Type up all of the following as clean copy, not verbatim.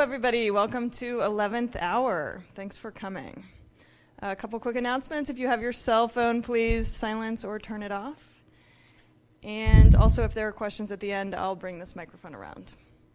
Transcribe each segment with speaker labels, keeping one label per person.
Speaker 1: everybody. Welcome to 11th Hour. Thanks for coming. A couple quick announcements. If you have your cell phone, please silence or turn it off. And also, if there are questions at the end, I'll bring this microphone around.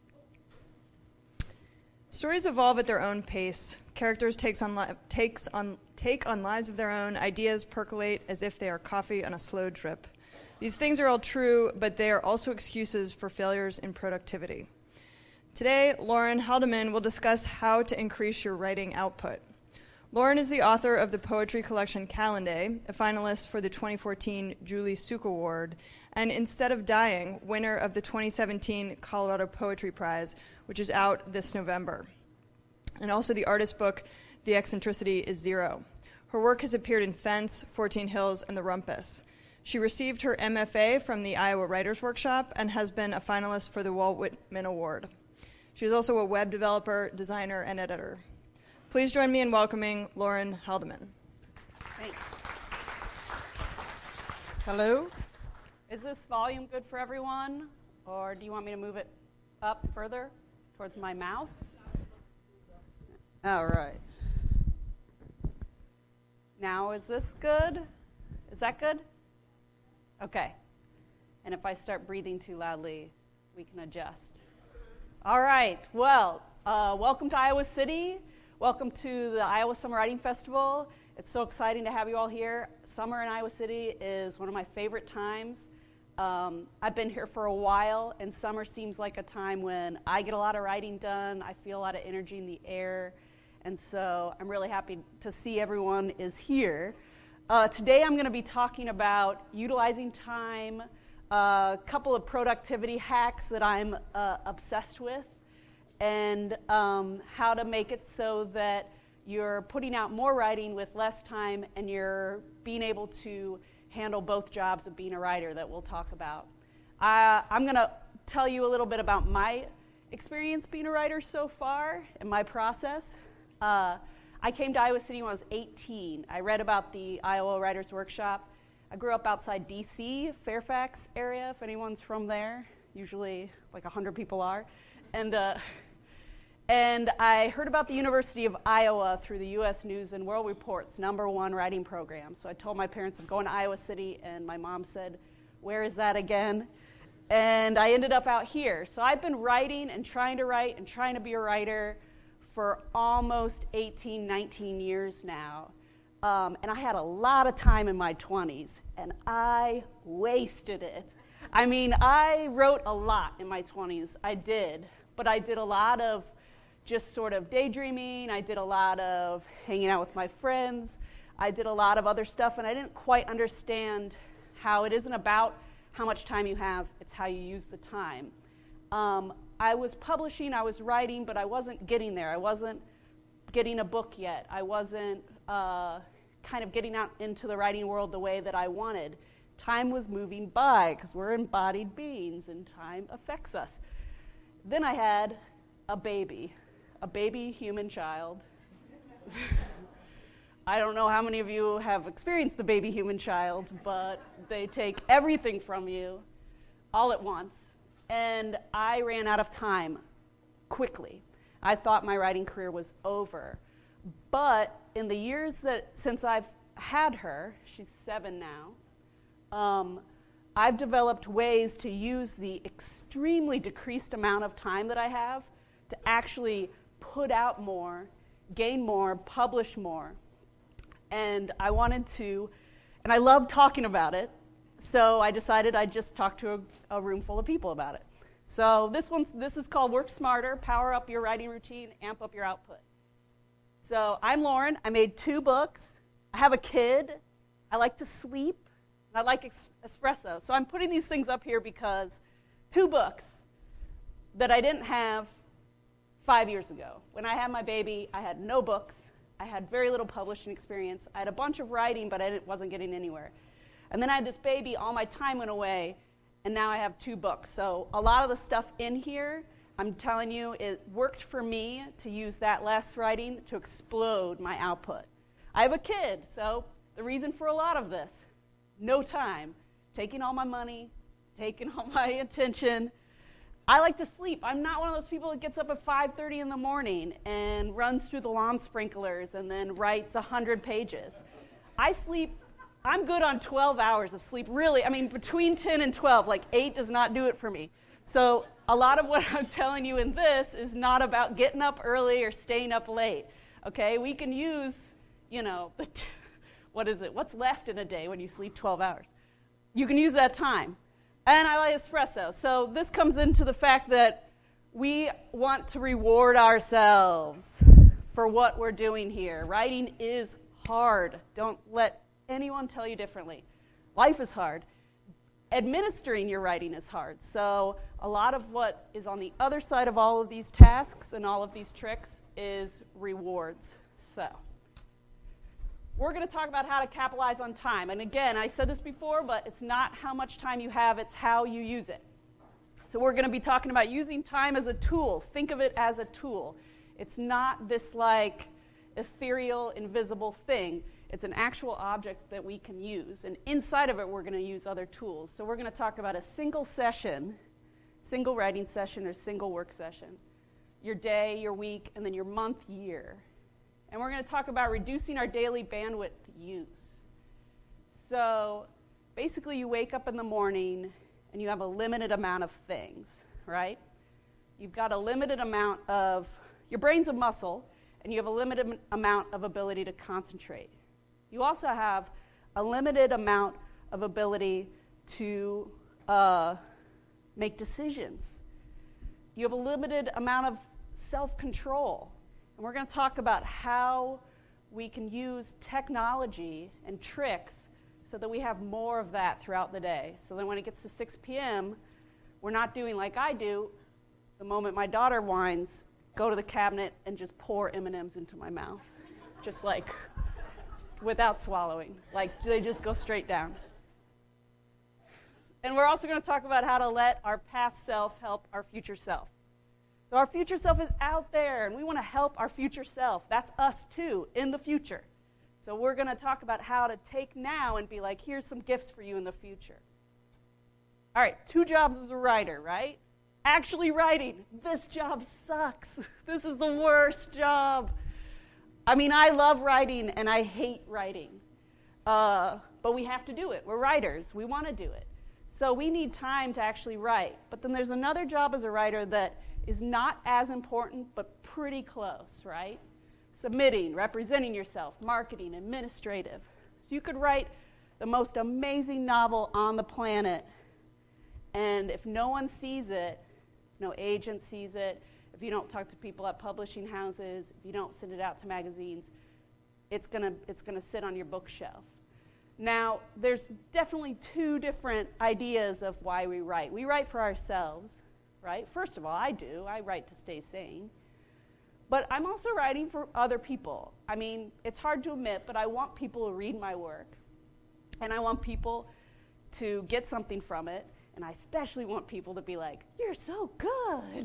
Speaker 1: Stories evolve at their own pace. Characters take on lives of their own. Ideas percolate as if they are coffee on a slow drip. These things are all true, but they are also excuses for failures in productivity. Today, Lauren Haldeman will discuss how to increase your writing output. Lauren is the author of the poetry collection Calendar, a finalist for the 2014 Julie Suk Award, and Instead of Dying, winner of the 2017 Colorado Poetry Prize, which is out this November. And also the artist book, The Eccentricity is Zero. Her work has appeared in Fence, 14 Hills, and The Rumpus. She received her MFA from the Iowa Writers Workshop and has been a finalist for the Walt Whitman Award. She is also a web developer, designer, and editor. Please join me in welcoming Lauren Haldeman.
Speaker 2: Thanks. Hello. Is this volume good for everyone, or do you want me to move it up further towards my mouth? All right. Now, is this good? Is that good? Okay. And if I start breathing too loudly, we can adjust. All right. Well, welcome to Iowa City. Welcome to the Iowa Summer Writing Festival. It's so exciting to have you all here. Summer in Iowa City is one of my favorite times. I've been here for a while, and summer seems like a time when I get a lot of writing done. I feel a lot of energy in the air, and so I'm really happy to see everyone is here. Today I'm going to be talking about utilizing time, a couple of productivity hacks that I'm obsessed with, and how to make it so that you're putting out more writing with less time and you're being able to handle both jobs of being a writer that we'll talk about. I'm going to tell you a little bit about my experience being a writer so far and my process. I came to Iowa City when I was 18. I read about the Iowa Writers Workshop. I grew up outside D.C., Fairfax area, if anyone's from there. Usually like 100 people are. And I heard about the University of Iowa through the U.S. News and World Report's #1 writing program. So I told my parents I'm going to Iowa City, and my mom said, "Where is that again?" And I ended up out here. So I've been writing and trying to write and trying to be a writer for almost 18, 19 years now. And I had a lot of time in my 20s, and I wasted it. I mean, I wrote a lot in my 20s. I did. But I did a lot of just sort of daydreaming. I did a lot of hanging out with my friends. I did a lot of other stuff, and I didn't quite understand how it isn't about how much time you have, it's how you use the time. I was publishing, I was writing, but I wasn't getting there. I wasn't getting a book yet. I wasn't kind of getting out into the writing world the way that I wanted. Time was moving by, because we're embodied beings, and time affects us. Then I had a baby human child. I don't know how many of you have experienced the baby human child, but they take everything from you all at once. And I ran out of time quickly. I thought my writing career was over. But in the years since I've had her, she's 7 now, I've developed ways to use the extremely decreased amount of time that I have to actually put out more, gain more, publish more. And I wanted to, and I love talking about it, so I decided I'd just talk to a room full of people about it. So this is called Work Smarter, Power Up Your Writing Routine, Amp Up Your Output. So I'm Lauren. I made 2 books. I have a kid. I like to sleep. And I like espresso. So I'm putting these things up here because 2 books that I didn't have 5 years ago. When I had my baby, I had no books. I had very little publishing experience. I had a bunch of writing, but I wasn't getting anywhere. And then I had this baby, all my time went away, and now I have 2 books. So a lot of the stuff in here, I'm telling you, it worked for me to use that less writing to explode my output. I have a kid, so the reason for a lot of this, no time, taking all my money, taking all my attention. I like to sleep. I'm not one of those people that gets up at 5:30 in the morning and runs through the lawn sprinklers and then writes 100 pages. I sleep, I'm good on 12 hours of sleep, really. I mean, between 10 and 12, like 8 does not do it for me. So a lot of what I'm telling you in this is not about getting up early or staying up late, okay? We can use, what's left in a day when you sleep 12 hours? You can use that time. And I like espresso. So this comes into the fact that we want to reward ourselves for what we're doing here. Writing is hard. Don't let anyone tell you differently. Life is hard. Administering your writing is hard. So a lot of what is on the other side of all of these tasks and all of these tricks is rewards. So we're going to talk about how to capitalize on time. And again, I said this before, but it's not how much time you have, it's how you use it. So we're going to be talking about using time as a tool. Think of it as a tool. It's not this like ethereal, invisible thing. It's an actual object that we can use. And inside of it, we're going to use other tools. So we're going to talk about a single session, single writing session or single work session, your day, your week, and then your month, year. And we're going to talk about reducing our daily bandwidth use. So basically, you wake up in the morning and you have a limited amount of things, right? You've got a limited amount of, your brain's a muscle, and you have a limited amount of ability to concentrate. You also have a limited amount of ability to make decisions. You have a limited amount of self-control. And we're going to talk about how we can use technology and tricks so that we have more of that throughout the day. So then when it gets to 6 p.m., we're not doing like I do. The moment my daughter whines, go to the cabinet and just pour M&Ms into my mouth. Just like, without swallowing. Like, they just go straight down. And we're also going to talk about how to let our past self help our future self. So our future self is out there, and we want to help our future self. That's us, too, in the future. So we're going to talk about how to take now and be like, here's some gifts for you in the future. All right, 2 jobs as a writer, right? Actually writing. This job sucks. This is the worst job. I mean, I love writing, and I hate writing. But we have to do it. We're writers. We want to do it. So we need time to actually write. But then there's another job as a writer that is not as important, but pretty close, right? Submitting, representing yourself, marketing, administrative. So you could write the most amazing novel on the planet, and if no one sees it, no agent sees it, if you don't talk to people at publishing houses, if you don't send it out to magazines, it's gonna sit on your bookshelf. Now, there's definitely 2 different ideas of why we write. We write for ourselves. Right? First of all, I do. I write to stay sane. But I'm also writing for other people. I mean, it's hard to admit, but I want people to read my work. And I want people to get something from it. And I especially want people to be like, you're so good.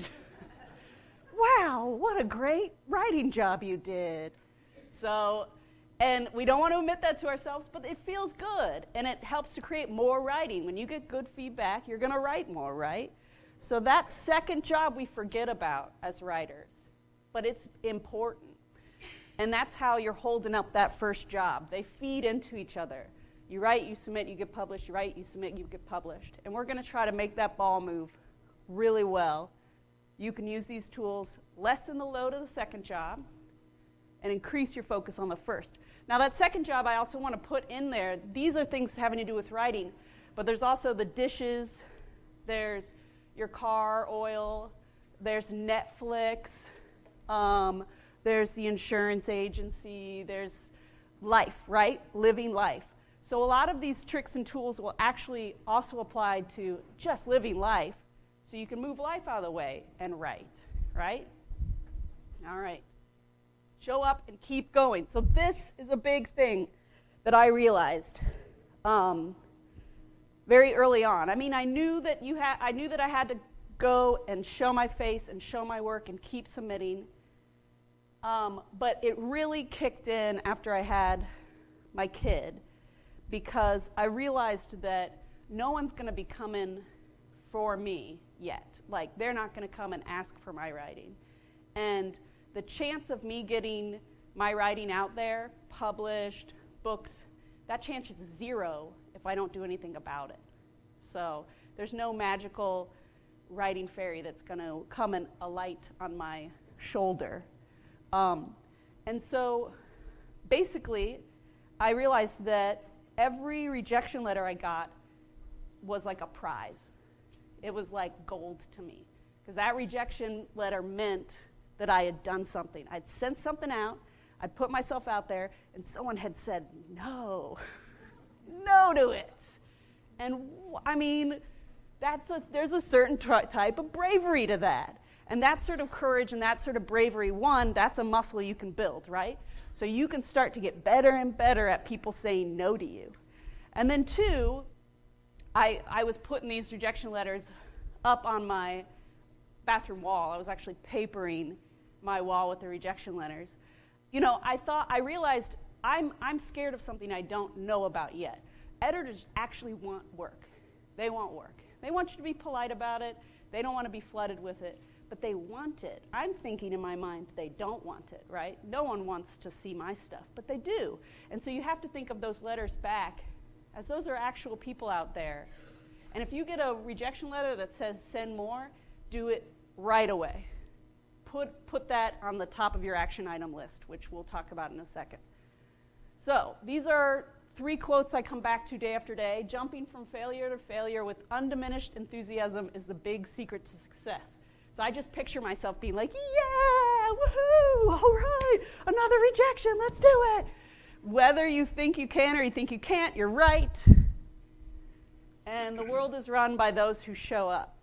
Speaker 2: Wow, what a great writing job you did. So, and we don't want to admit that to ourselves, but it feels good. And it helps to create more writing. When you get good feedback, you're going to write more, right? So that second job we forget about as writers, but it's important. And that's how you're holding up that first job. They feed into each other. You write, you submit, you get published. You write, you submit, you get published. And we're going to try to make that ball move really well. You can use these tools, lessen the load of the second job, and increase your focus on the first. Now that second job I also want to put in there, these are things having to do with writing, but there's also the dishes, there's your car oil, there's Netflix, there's the insurance agency, there's life, right? Living life. So a lot of these tricks and tools will actually also apply to just living life, so you can move life out of the way and write, right? All right. Show up and keep going. So this is a big thing that I realized very early on. I mean, I knew that I had to go and show my face and show my work and keep submitting. But it really kicked in after I had my kid, because I realized that no one's going to be coming for me yet. Like, they're not going to come and ask for my writing. And the chance of me getting my writing out there, published, books, that chance is zero if I don't do anything about it. So there's no magical writing fairy that's going to come and alight on my shoulder. And so basically, I realized that every rejection letter I got was like a prize. It was like gold to me, because that rejection letter meant that I had done something. I'd sent something out, I'd put myself out there, and someone had said no to it. And I mean, there's a certain type of bravery to that. And that sort of courage and that sort of bravery, one, that's a muscle you can build, right? So you can start to get better and better at people saying no to you. And then two, I was putting these rejection letters up on my bathroom wall. I was actually papering my wall with the rejection letters. You know, I realized I'm scared of something I don't know about yet. Editors actually want work. They want work. They want you to be polite about it. They don't want to be flooded with it, but they want it. I'm thinking in my mind they don't want it, right? No one wants to see my stuff, but they do. And so you have to think of those letters back as those are actual people out there. And if you get a rejection letter that says send more, do it right away. Put that on the top of your action item list, which we'll talk about in a second. So these are 3 quotes I come back to day after day. Jumping from failure to failure with undiminished enthusiasm is the big secret to success. So I just picture myself being like, yeah, woohoo, all right, another rejection, let's do it. Whether you think you can or you think you can't, you're right. And the world is run by those who show up.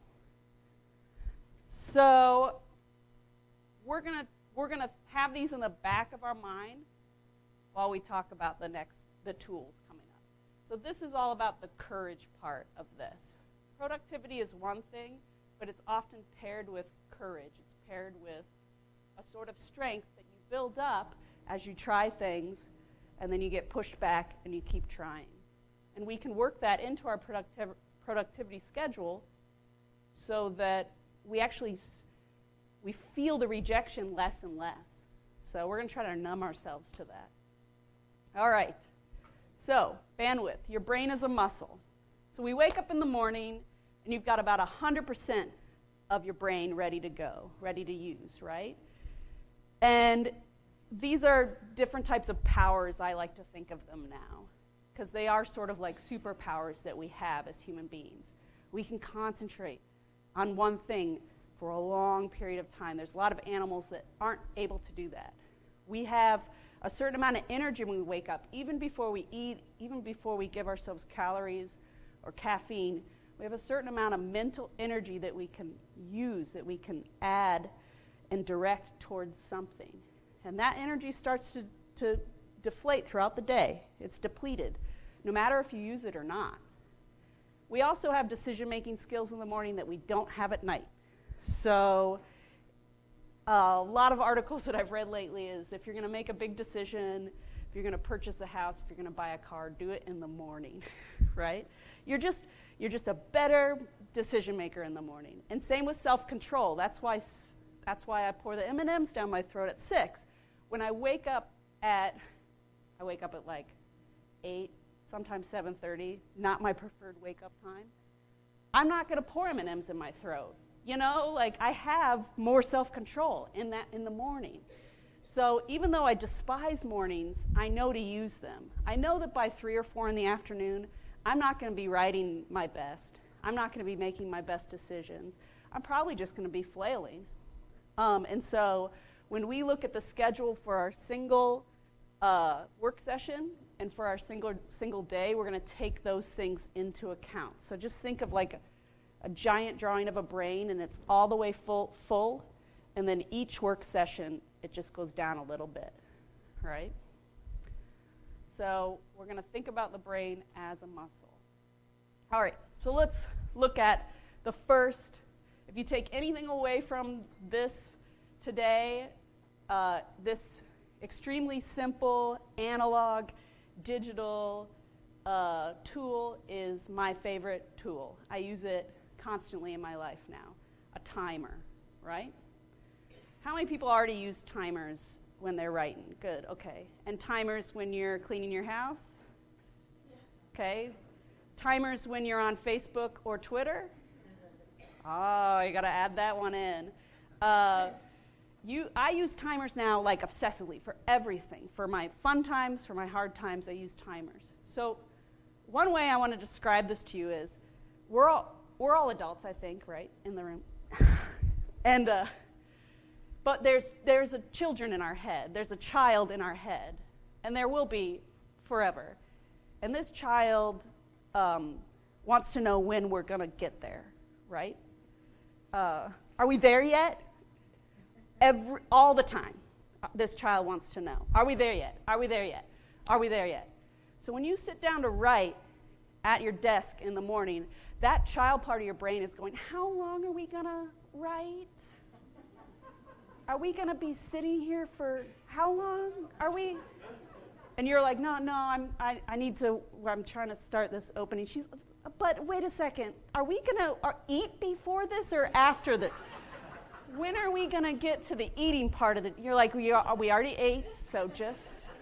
Speaker 2: So we're gonna have these in the back of our mind while we talk about the tools coming up. So this is all about the courage part of this. Productivity is one thing, but it's often paired with courage. It's paired with a sort of strength that you build up as you try things, and then you get pushed back and you keep trying. And we can work that into our productivity schedule so that we feel the rejection less and less. So we're going to try to numb ourselves to that. All right. So, bandwidth. Your brain is a muscle. So we wake up in the morning, and you've got about 100% of your brain ready to go, ready to use, right? And these are different types of powers, I like to think of them now, because they are sort of like superpowers that we have as human beings. We can concentrate on one thing for a long period of time. There's a lot of animals that aren't able to do that. We have a certain amount of energy when we wake up, even before we eat, even before we give ourselves calories or caffeine. We have a certain amount of mental energy that we can use, that we can add and direct towards something. And that energy starts to deflate throughout the day. It's depleted, no matter if you use it or not. We also have decision-making skills in the morning that we don't have at night. So a lot of articles that I've read lately is if you're going to make a big decision, if you're going to purchase a house, if you're going to buy a car, do it in the morning, right? You're just a better decision maker in the morning. And same with self-control. That's why I pour the M&Ms down my throat at 6. When I wake up at like 8, sometimes 7:30, not my preferred wake-up time. I'm not going to pour M&Ms in my throat. You know, like I have more self-control in the morning. So even though I despise mornings, I know to use them. I know that by 3 or 4 in the afternoon, I'm not going to be writing my best. I'm not going to be making my best decisions. I'm probably just going to be flailing. And so when we look at the schedule for our single work session and for our single day, we're going to take those things into account. So just think of like a giant drawing of a brain, and it's all the way full, and then each work session, it just goes down a little bit, right? So we're going to think about the brain as a muscle. All right, so let's look at the first. If you take anything away from this today, this extremely simple analog digital tool is my favorite tool. I use it constantly in my life now. A timer, right? How many people already use timers when they're writing? Good, okay. And timers when you're cleaning your house? Okay. Timers when you're on Facebook or Twitter? Oh, you got to add that one in. I use timers now like obsessively for everything. For my fun times, for my hard times, I use timers. So one way I want to describe this to you is we're all adults, I think, right, in the room. And but there's a children in our head. There's a child in our head, and there will be forever. And this child wants to know when we're going to get there, right? Are we there yet? All the time, this child wants to know. Are we there yet? Are we there yet? Are we there yet? So when you sit down to write at your desk in the morning, that child part of your brain is going, how long are we going to write? Are we going to be sitting here for how long? Are we? And you're like, no, I need to, I'm trying to start this opening. But wait a second, are we going to eat before this or after this? When are we going to get to the eating part of it? You're like, we already ate, so just.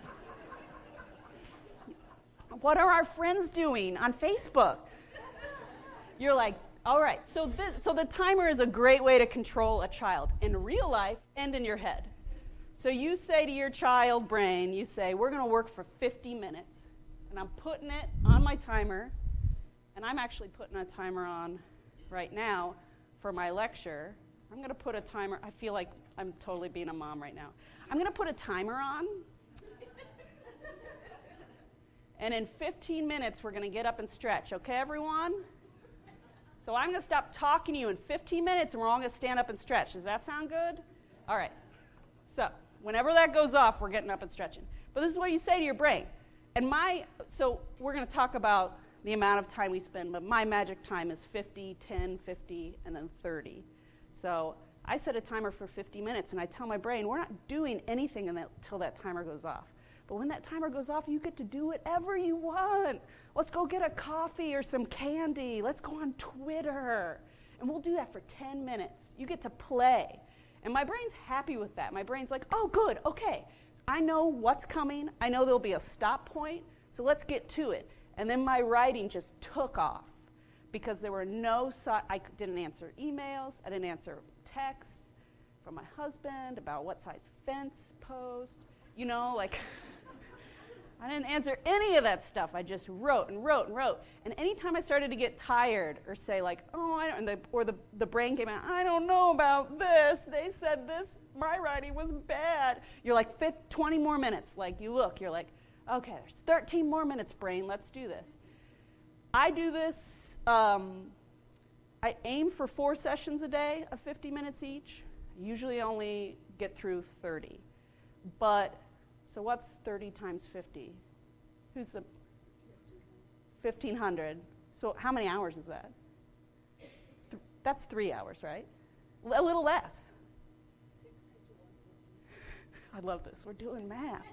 Speaker 2: What are our friends doing on Facebook? You're like, all right, so the timer is a great way to control a child in real life and in your head. So you say to your child brain, you say, we're going to work for 50 minutes, and I'm putting it on my timer, and I'm actually putting a timer on right now for my lecture. I'm going to put a timer. I feel like I'm totally being a mom right now. I'm going to put a timer on, and in 15 minutes, we're going to get up and stretch. Okay, everyone? So I'm going to stop talking to you in 15 minutes, and we're all going to stand up and stretch. Does that sound good? All right. So whenever that goes off, we're getting up and stretching. But this is what you say to your brain. And so we're going to talk about the amount of time we spend, but my magic time is 50, 10, 50, and then 30. So I set a timer for 50 minutes, and I tell my brain, we're not doing anything until that timer goes off. But when that timer goes off, you get to do whatever you want. Let's go get a coffee or some candy. Let's go on Twitter. And we'll do that for 10 minutes. You get to play. And my brain's happy with that. My brain's like, oh, good, okay. I know what's coming. I know there'll be a stop point, so let's get to it. And then my writing just took off because there were I didn't answer emails. I didn't answer texts from my husband about what size fence post. I didn't answer any of that stuff. I just wrote and wrote and wrote. And anytime I started to get tired or say like, oh, I don't, or the brain came out, I don't know about this. They said this, my writing was bad. You're like 20 more minutes. Like you look, you're like, okay, there's 13 more minutes, brain. Let's do this. I do this. I aim for 4 sessions a day of 50 minutes each. I usually only get through 30. So what's 30 times 50? Who's the 1,500? So how many hours is that? That's 3 hours, right? A little less. I love this. We're doing math.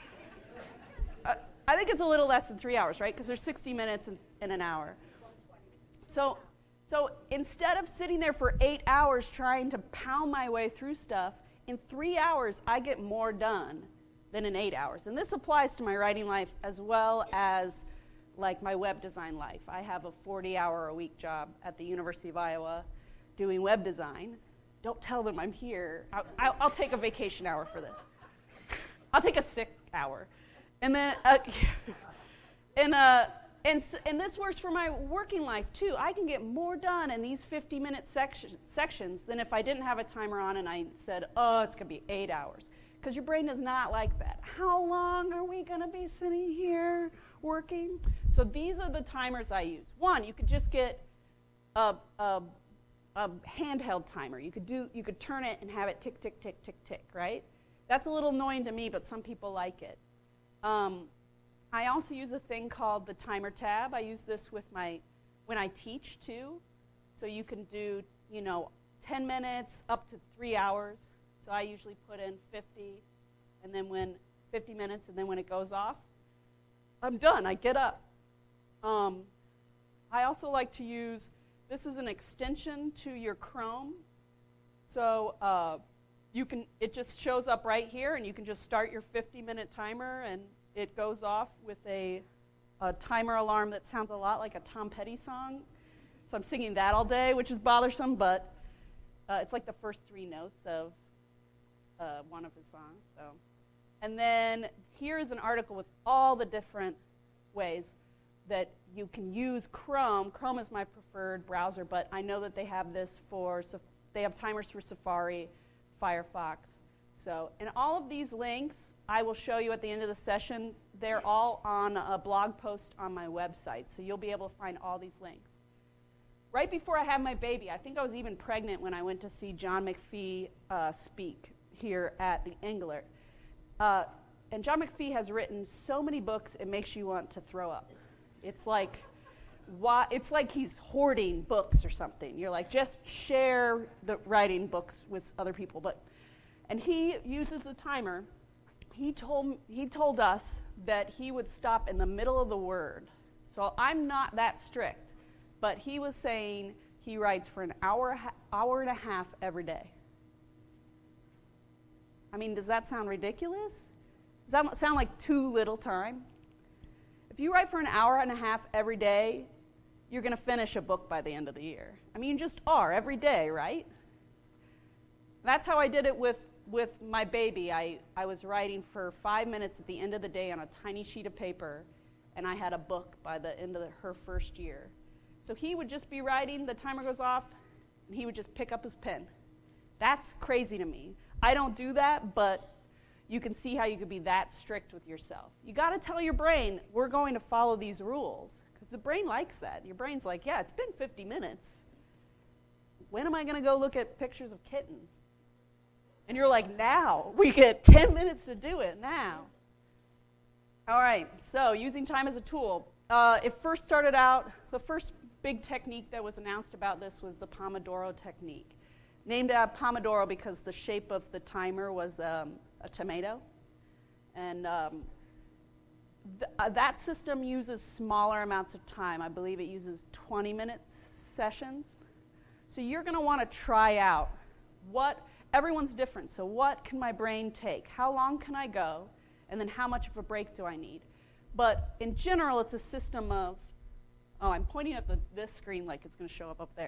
Speaker 2: I think it's a little less than 3 hours, right? Because there's 60 minutes in an hour. So instead of sitting there for 8 hours trying to pound my way through stuff, in 3 hours I get more done than in 8 hours. And this applies to my writing life as well as like my web design life. I have a 40-hour-a-week job at the University of Iowa doing web design. Don't tell them I'm here. I'll take a vacation hour for this. I'll take a sick hour. And then, and this works for my working life too. I can get more done in these 50-minute sections than if I didn't have a timer on and I said, oh, it's going to be 8 hours. Because your brain is not like that. How long are we going to be sitting here working? So these are the timers I use. One, you could just get a handheld timer. You could turn it and have it tick, tick, tick, tick, tick, right? That's a little annoying to me, but some people like it. I also use a thing called the timer tab. I use this when I teach too. So you can do, 10 minutes up to 3 hours. So I usually put in 50 minutes, and then when it goes off, I'm done. I get up. I also like to use This is an extension to your Chrome. So it just shows up right here, and you can just start your 50-minute timer, and it goes off with a timer alarm that sounds a lot like a Tom Petty song. So I'm singing that all day, which is bothersome, but it's like the first 3 notes of one of his songs. So, and then here is an article with all the different ways that you can use Chrome. Chrome is my preferred browser, but I know that they have this they have timers for Safari, Firefox. So, and all of these links I will show you at the end of the session. They're all on a blog post on my website, so you'll be able to find all these links. Right before I had my baby, I think I was even pregnant when I went to see John McPhee speak here at the Englert. And John McPhee has written so many books, it makes you want to throw up. It's like he's hoarding books or something. You're like, just share the writing books with other people. And he uses a timer. He told us that he would stop in the middle of the word. So I'm not that strict, but he was saying he writes for an hour and a half every day. I mean, does that sound ridiculous? Does that sound like too little time? If you write for an hour and a half every day, you're going to finish a book by the end of the year. I mean, you just are every day, right? That's how I did it with my baby. I was writing for 5 minutes at the end of the day on a tiny sheet of paper, and I had a book by the end of her first year. So he would just be writing, the timer goes off, and he would just pick up his pen. That's crazy to me. I don't do that, but you can see how you could be that strict with yourself. You got to tell your brain, we're going to follow these rules, because the brain likes that. Your brain's like, yeah, it's been 50 minutes. When am I going to go look at pictures of kittens? And you're like, now. We get 10 minutes to do it now. All right, so using time as a tool. It first started out, the first big technique that was announced about this was the Pomodoro technique. Named Pomodoro because the shape of the timer was a tomato. And that system uses smaller amounts of time. I believe it uses 20-minute sessions. So you're going to want to try out everyone's different. So what can my brain take? How long can I go? And then how much of a break do I need? But in general, it's a system of, I'm pointing at this screen like it's going to show up there.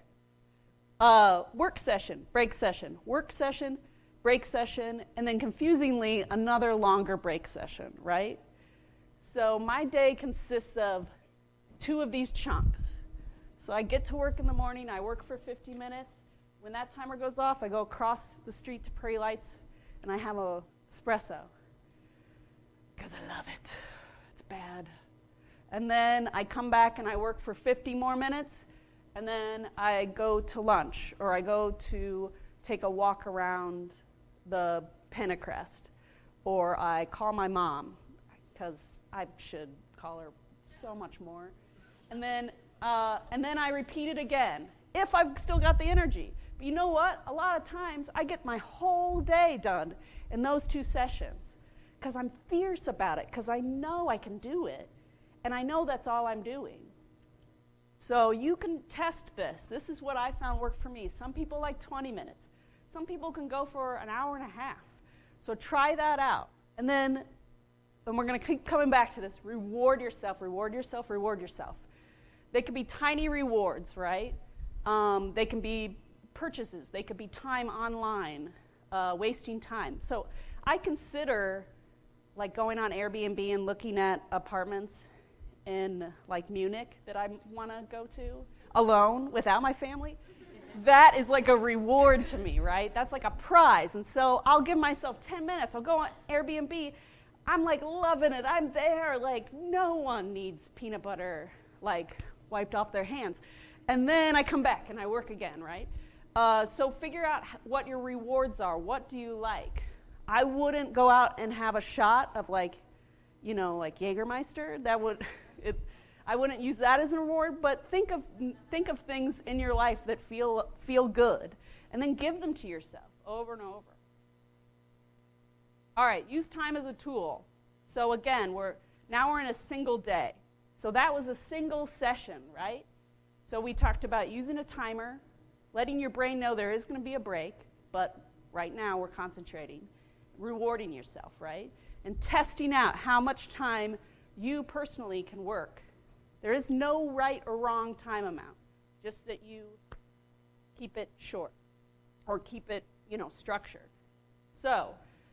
Speaker 2: Work session, break session, work session, break session, and then confusingly, another longer break session, right? So my day consists of 2 of these chunks. So I get to work in the morning, I work for 50 minutes. When that timer goes off, I go across the street to Prairie Lights, and I have an espresso. Because I love it. It's bad. And then I come back and I work for 50 more minutes, and then I go to lunch, or I go to take a walk around the Pentecrest, or I call my mom, because I should call her so much more. And then I repeat it again, if I've still got the energy. But you know what? A lot of times I get my whole day done in those 2 sessions, because I'm fierce about it, because I know I can do it, and I know that's all I'm doing. So you can test this. This is what I found worked for me. Some people like 20 minutes. Some people can go for an hour and a half. So try that out. And then we're going to keep coming back to this. Reward yourself, reward yourself, reward yourself. They could be tiny rewards, right? They can be purchases. They could be time online, wasting time. So I consider like going on Airbnb and looking at apartments in like Munich that I want to go to alone without my family. That is like a reward to me, right? That's like a prize. And so I'll give myself 10 minutes. I'll go on Airbnb. I'm like loving it. I'm there. Like no one needs peanut butter like wiped off their hands. And then I come back and I work again, right? So figure out what your rewards are. What do you like? I wouldn't go out and have a shot of like Jägermeister. I wouldn't use that as a reward, but think of things in your life that feel good, and then give them to yourself over and over. All right, use time as a tool. So again, we're in a single day. So that was a single session, right? So we talked about using a timer, letting your brain know there is going to be a break, but right now we're concentrating, rewarding yourself, right? And testing out how much time you personally can work. There is no right or wrong time amount, just that you keep it short or keep it, structured. So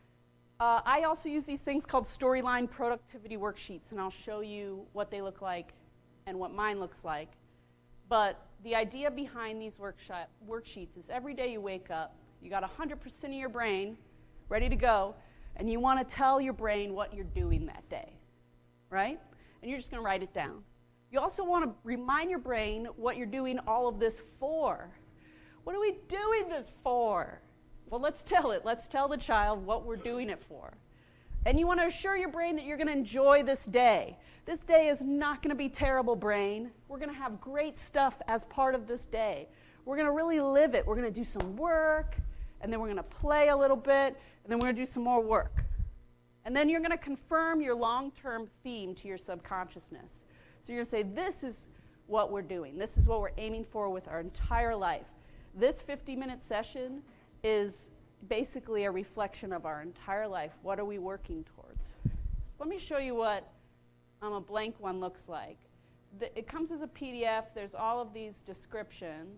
Speaker 2: I also use these things called storyline productivity worksheets, and I'll show you what they look like and what mine looks like. But the idea behind these worksheets is every day you wake up, you got 100% of your brain ready to go, and you want to tell your brain what you're doing that day, right? And you're just going to write it down. You also want to remind your brain what you're doing all of this for. What are we doing this for? Well, let's tell it. Let's tell the child what we're doing it for. And you want to assure your brain that you're going to enjoy this day. This day is not going to be terrible, brain. We're going to have great stuff as part of this day. We're going to really live it. We're going to do some work, and then we're going to play a little bit, and then we're going to do some more work. And then you're going to confirm your long-term theme to your subconsciousness. So you're going to say, this is what we're doing. This is what we're aiming for with our entire life. This 50-minute session is basically a reflection of our entire life. What are we working towards? So let me show you what a blank one looks like. It comes as a PDF. There's all of these descriptions.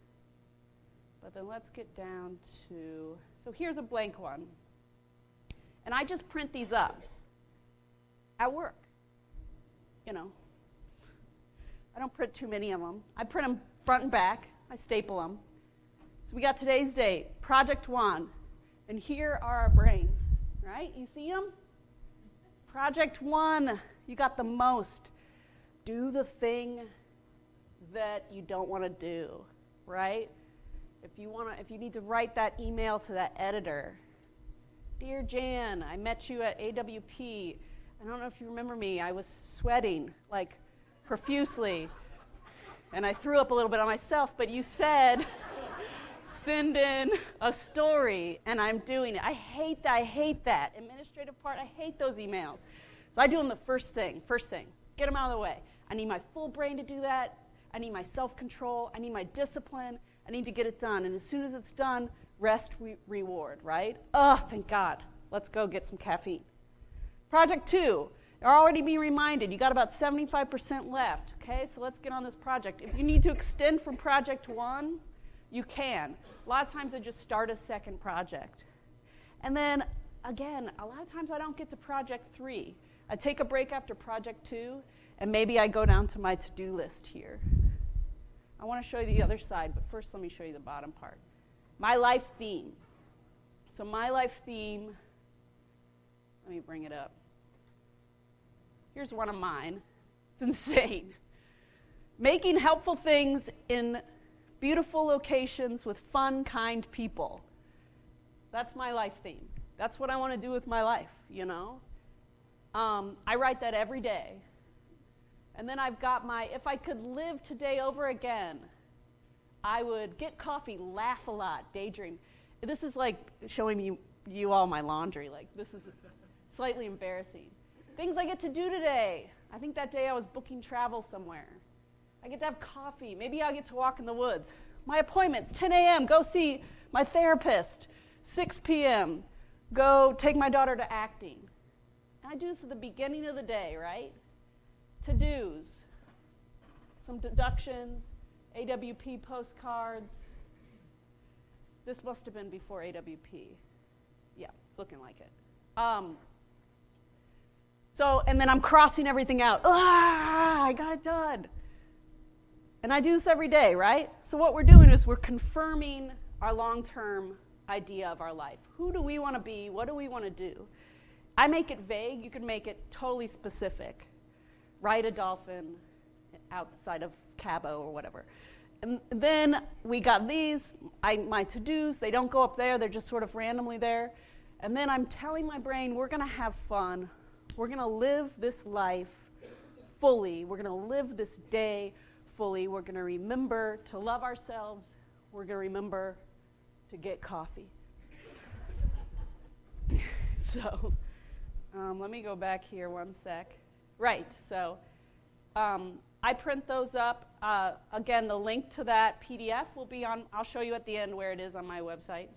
Speaker 2: But then let's get down to, so here's a blank one. And I just print these up at work. I don't print too many of them. I print them front and back. I staple them. So we got today's date, Project 1. And here are our brains, right? You see them? Project 1, you got the most. Do the thing that you don't want to do, right? If you need to write that email to that editor, Dear Jan, I met you at AWP. I don't know if you remember me. I was sweating, profusely. And I threw up a little bit on myself, but you said, send in a story, and I'm doing it. I hate that. Administrative part, I hate those emails. So I do them the first thing. Get them out of the way. I need my full brain to do that. I need my self-control. I need my discipline. I need to get it done. And as soon as it's done, rest, reward, right? Oh, thank God. Let's go get some caffeine. Project 2, you're already being reminded. You got about 75% left, okay? So let's get on this project. If you need to extend from Project 1, you can. A lot of times I just start a second project. And then, again, a lot of times I don't get to Project 3. I take a break after Project 2, and maybe I go down to my to-do list here. I want to show you the other side, but first let me show you the bottom part. My life theme. So my life theme, let me bring it up. Here's one of mine. It's insane. Making helpful things in beautiful locations with fun, kind people. That's my life theme. That's what I want to do with my life, I write that every day. And then I've got if I could live today over again, I would get coffee, laugh a lot, daydream. This is like showing you all my laundry. This is slightly embarrassing. Things I get to do today. I think that day I was booking travel somewhere. I get to have coffee. Maybe I'll get to walk in the woods. My appointments, 10 a.m., go see my therapist. 6 p.m., go take my daughter to acting. And I do this at the beginning of the day, right? To-dos, some deductions, AWP postcards. This must have been before AWP. Yeah, it's looking like it. And then I'm crossing everything out. I got it done. And I do this every day, right? So what we're doing is we're confirming our long-term idea of our life. Who do we want to be? What do we want to do? I make it vague. You can make it totally specific. Ride a dolphin outside of Cabo or whatever. And then we got these, my to-dos. They don't go up there. They're just sort of randomly there. And then I'm telling my brain, we're going to have fun. We're going to live this life fully. We're going to live this day fully. We're going to remember to love ourselves. We're going to remember to get coffee. Let me go back here one sec. Right, so I I print those up. Again, the link to that PDF will be on, I'll show you at the end where it is on my website.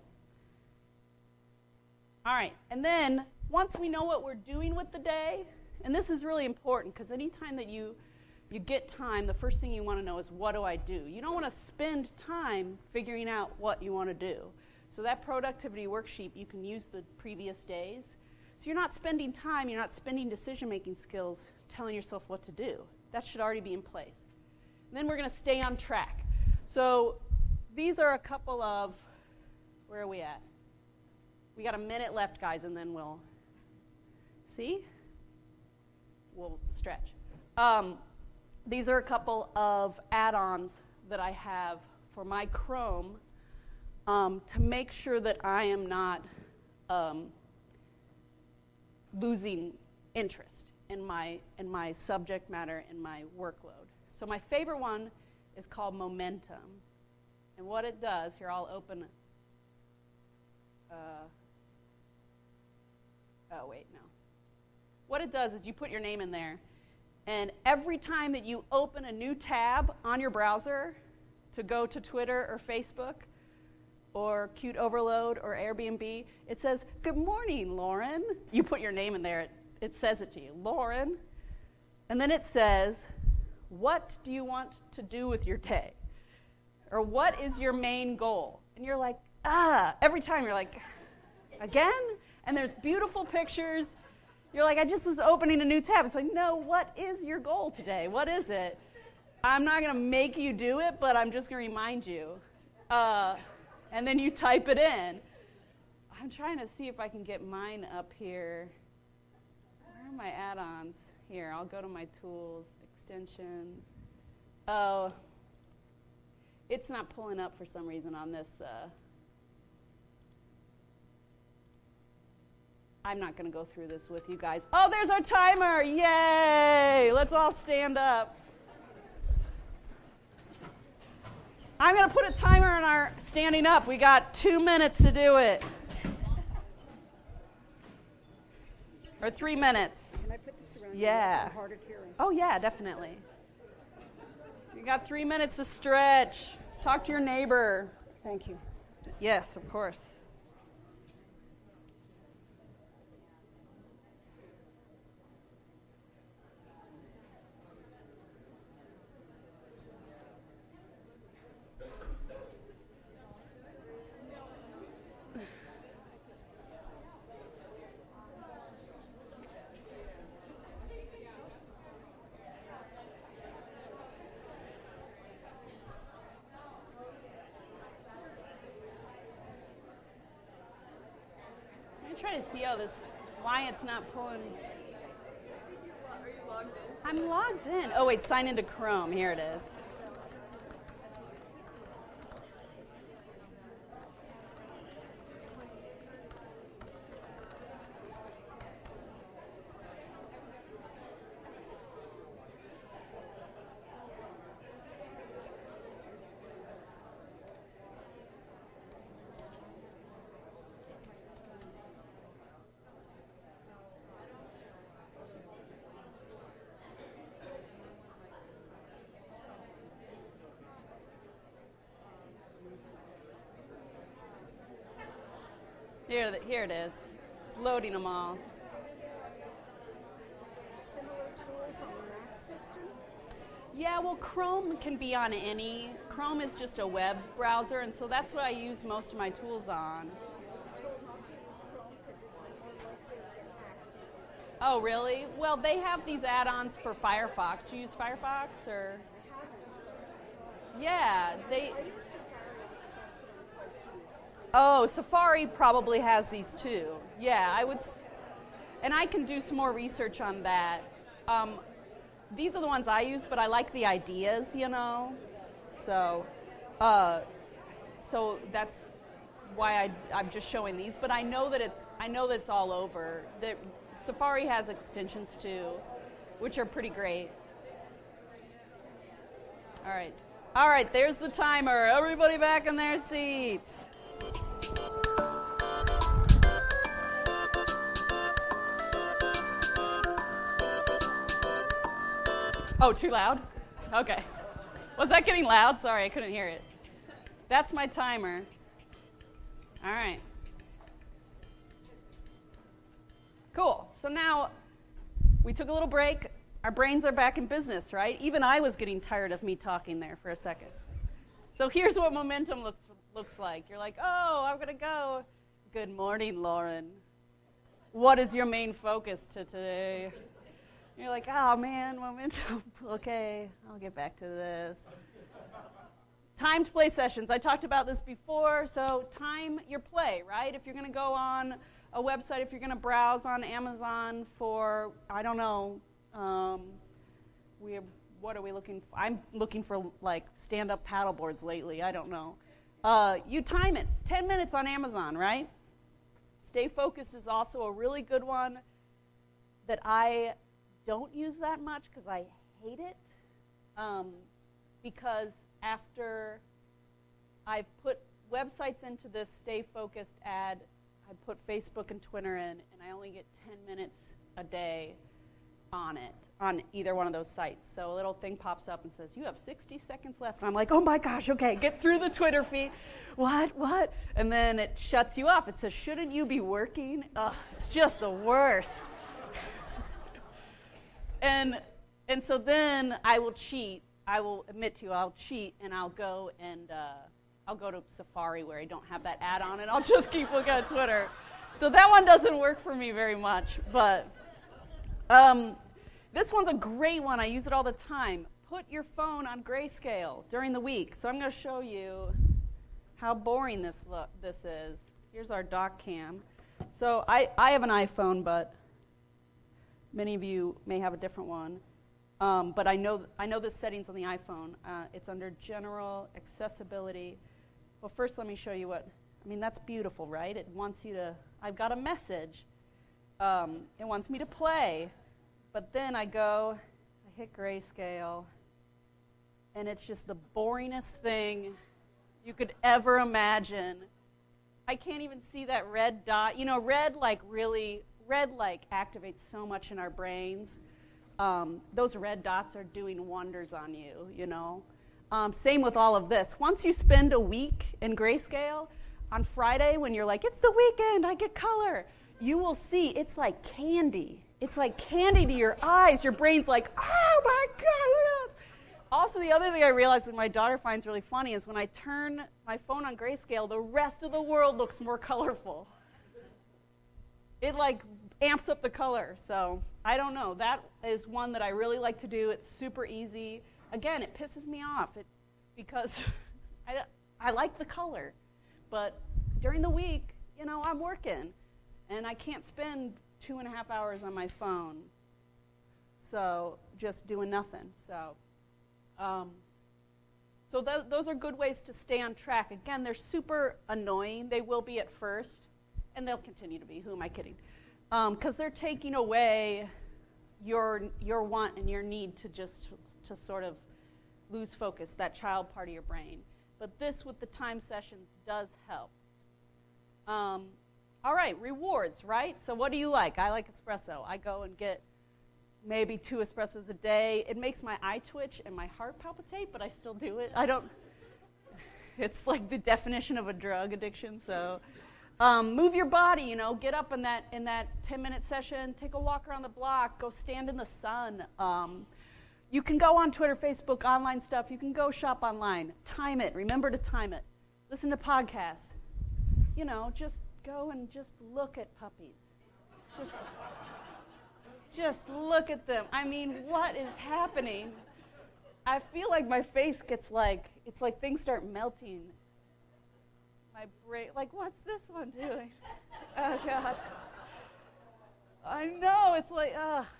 Speaker 2: All right, and then once we know what we're doing with the day, and this is really important because anytime that you get time, the first thing you want to know is, what do I do? You don't want to spend time figuring out what you want to do. So that productivity worksheet, you can use the previous days. So you're not spending time, you're not spending decision-making skills telling yourself what to do. That should already be in place. And then we're going to stay on track. So these are a couple of, where are we at? We got a minute left, guys, and then we'll, see? We'll stretch. These are a couple of add-ons that I have for my Chrome to make sure that I am not losing interest in my subject matter and my workload. So my favorite one is called Momentum. And what it does, here I'll open it. What it does is you put your name in there, and every time that you open a new tab on your browser to go to Twitter or Facebook or Qt Overload or Airbnb, it says, "Good morning, Lauren." You put your name in there, it says it to you, Lauren. And then it says, "What do you want to do with your day?" Or "What is your main goal?" And you're like, every time you're like, again? And there's beautiful pictures. You're like, I just was opening a new tab. It's like, no, what is your goal today? What is it? I'm not going to make you do it, but I'm just going to remind you. And then you type it in. I'm trying to see if I can get mine up here. Where are my add-ons? Here, I'll go to my tools, extensions. Oh, it's not pulling up for some reason on this. I'm not going to go through this with you guys. Oh, there's our timer. Yay! Let's all stand up. I'm going to put a timer on our standing up. We got 2 minutes to do it. Or 3 minutes.
Speaker 3: Can I put this around
Speaker 2: Yeah.
Speaker 3: the hard of hearing?
Speaker 2: Oh, yeah, definitely. You got 3 minutes to stretch. Talk to your neighbor.
Speaker 3: Thank you.
Speaker 2: Yes, of course. Try to see why it's not pulling.
Speaker 1: Are you logged in?
Speaker 2: I'm logged in. Oh, wait, sign into Chrome. Here it is. Here it is. It's loading them all.
Speaker 3: Similar tools on the Mac system?
Speaker 2: Yeah, well, Chrome can be on any. Chrome is just a web browser, and so that's what I use most of my tools on.
Speaker 3: I was told not to use Chrome because I'm more likely to get hacked using it.
Speaker 2: Oh, really? Well, they have these add-ons for Firefox. Do you use Firefox or?
Speaker 3: I haven't.
Speaker 2: Yeah, they.
Speaker 3: I use Safari because that's what I'm supposed to use.
Speaker 2: Oh, Safari probably has these too. Yeah, I would, and I can do some more research on that. These are the ones I use, but I like the ideas, you know. So that's why I'm just showing these. But I know that it's all over. That Safari has extensions too, which are pretty great. All right. There's the timer. Everybody back in their seats. Oh, too loud? Okay. Was that getting loud? Sorry, I couldn't hear it. That's my timer. All right. Cool. So now we took a little break. Our brains are back in business, right? Even I was getting tired of me talking there for a second. So here's what momentum looks like. You're like, oh, I'm going to go. Good morning, Lauren. What is your main focus to today? You're like, oh, man, momentum. Okay, I'll get back to this. Timed play sessions. I talked about this before. So time your play, right? If you're going to go on a website, if you're going to browse on Amazon for, I don't know, what are we looking for? I'm looking for like stand-up paddle boards lately. I don't know. You time it. 10 minutes on Amazon, right? Stay Focused is also a really good one that I don't use that much because I hate it. Because after I've put websites into this Stay Focused ad, I put Facebook and Twitter in, and I only get 10 minutes a day on it, on either one of those sites. So a little thing pops up and says, you have 60 seconds left. And I'm like, oh my gosh, okay, get through the Twitter feed. What? And then it shuts you off. It says, shouldn't you be working? It's just the worst. And so then I will cheat. I will admit to you, I'll cheat, and I'll go to Safari where I don't have that ad on, and I'll just keep looking at Twitter. So that one doesn't work for me very much, but this one's a great one. I use it all the time. Put your phone on grayscale during the week. So I'm going to show you how boring this is. Here's our dock cam. So I have an iPhone, but many of you may have a different one. But I know the settings on the iPhone. It's under General Accessibility. Well, first let me show you that's beautiful, right? It wants you to, I've got a message. It wants me to play. But then I hit grayscale, and it's just the boringest thing you could ever imagine. I can't even see that red dot. You know, red activates so much in our brains. Those red dots are doing wonders on you, you know. Same with all of this. Once you spend a week in grayscale, on Friday when you're like, it's the weekend, I get color, you will see it's like candy. It's like candy to your eyes. Your brain's like, oh my God, look at this. Also, the other thing I realized that my daughter finds really funny is when I turn my phone on grayscale, the rest of the world looks more colorful. It like amps up the color. So I don't know. That is one that I really like to do. It's super easy. Again, it pisses me off because I like the color. But during the week, you know, I'm working, and I can't spend 2.5 hours on my phone. So just doing nothing. So those are good ways to stay on track. Again, they're super annoying. They will be at first, and they'll continue to be. Who am I kidding? Because they're taking away your want and your need to sort of lose focus, that child part of your brain. But this with the time sessions does help. All right, rewards, right? So what do you like? I like espresso. I go and get maybe 2 espressos a day. It makes my eye twitch and my heart palpitate, but I still do it. It's like the definition of a drug addiction. So move your body, you know, get up in that 10-minute session, take a walk around the block, go stand in the sun. You can go on Twitter, Facebook, online stuff. You can go shop online. Time it. Remember to time it. Listen to podcasts. You know, just go and just look at puppies. Just look at them. I mean, what is happening? I feel like my face gets like, it's like things start melting. My brain, like, what's this one doing? Oh, God. I know, it's like,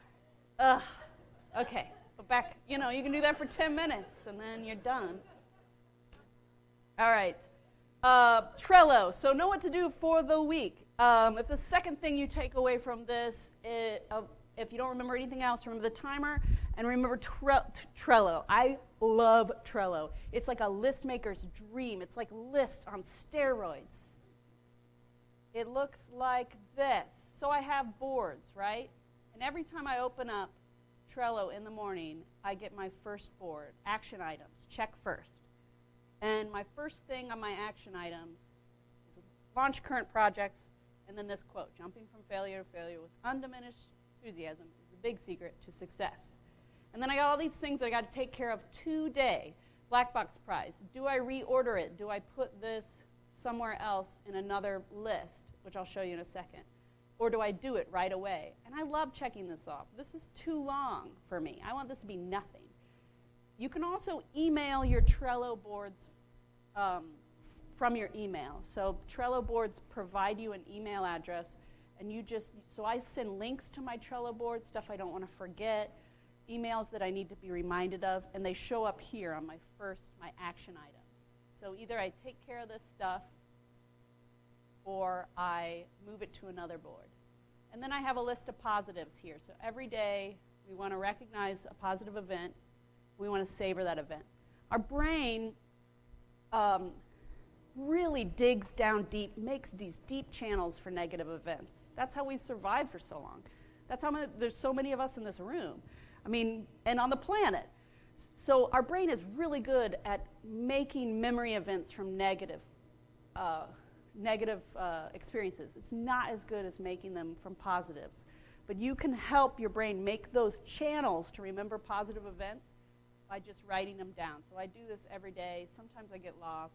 Speaker 2: okay. But back, you know, you can do that for 10 minutes, and then you're done. All right. Trello. So know what to do for the week. If the second thing you take away from this, if you don't remember anything else, remember the timer, and remember Trello. I love Trello. It's like a list maker's dream. It's like lists on steroids. It looks like this. So I have boards, right? And every time I open up Trello in the morning, I get my first board, action items, check first. And my first thing on my action items is launch current projects, and then this quote, jumping from failure to failure with undiminished enthusiasm is the big secret to success. And then I got all these things that I got to take care of today. Black box prize. Do I reorder it? Do I put this somewhere else in another list, which I'll show you in a second? Or do I do it right away? And I love checking this off. This is too long for me. I want this to be nothing. You can also email your Trello boards from your email. So Trello boards provide you an email address, and so I send links to my Trello board, stuff I don't want to forget, emails that I need to be reminded of, and they show up here on my action items. So either I take care of this stuff or I move it to another board. And then I have a list of positives here. So every day we want to recognize a positive event. We want to savor that event. Our brain really digs down deep, makes these deep channels for negative events. That's how we survived for so long. That's how there's so many of us in this room. I mean, and on the planet. So our brain is really good at making memory events from negative experiences. It's not as good as making them from positives. But you can help your brain make those channels to remember positive events by just writing them down. So I do this every day. Sometimes I get lost.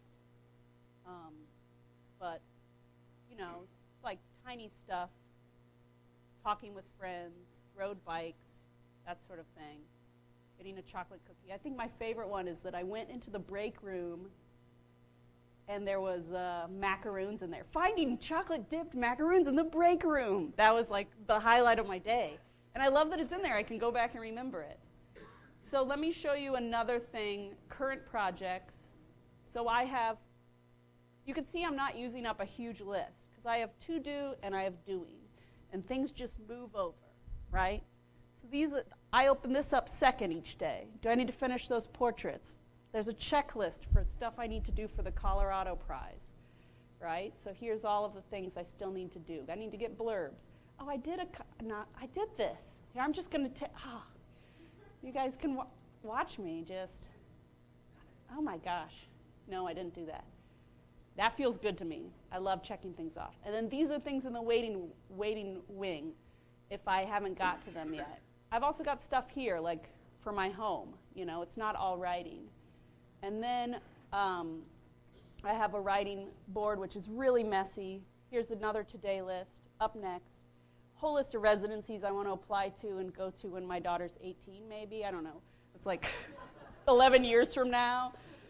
Speaker 2: But, you know, it's like tiny stuff, talking with friends, road bikes, that sort of thing, getting a chocolate cookie. I think my favorite one is that I went into the break room and there was macaroons in there. Finding chocolate-dipped macaroons in the break room. That was like the highlight of my day. And I love that it's in there. I can go back and remember it. So let me show you another thing, current projects. So you can see I'm not using up a huge list because I have to do and I have doing. And things just move over, right? So I open this up second each day. Do I need to finish those portraits? There's a checklist for stuff I need to do for the Colorado Prize, right? So here's all of the things I still need to do. I need to get blurbs. Oh, I did this. Here, I'm just going to you guys can watch me just, oh my gosh. No, I didn't do that. That feels good to me. I love checking things off. And then these are things in the waiting wing if I haven't got to them yet. I've also got stuff here, like for my home. You know, it's not all writing. And then I have a writing board, which is really messy. Here's another to-day list. Up next, whole list of residencies I want to apply to and go to when my daughter's 18, maybe. I don't know. It's like 11 years from now.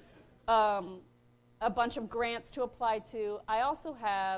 Speaker 2: A bunch of grants to apply to. I also have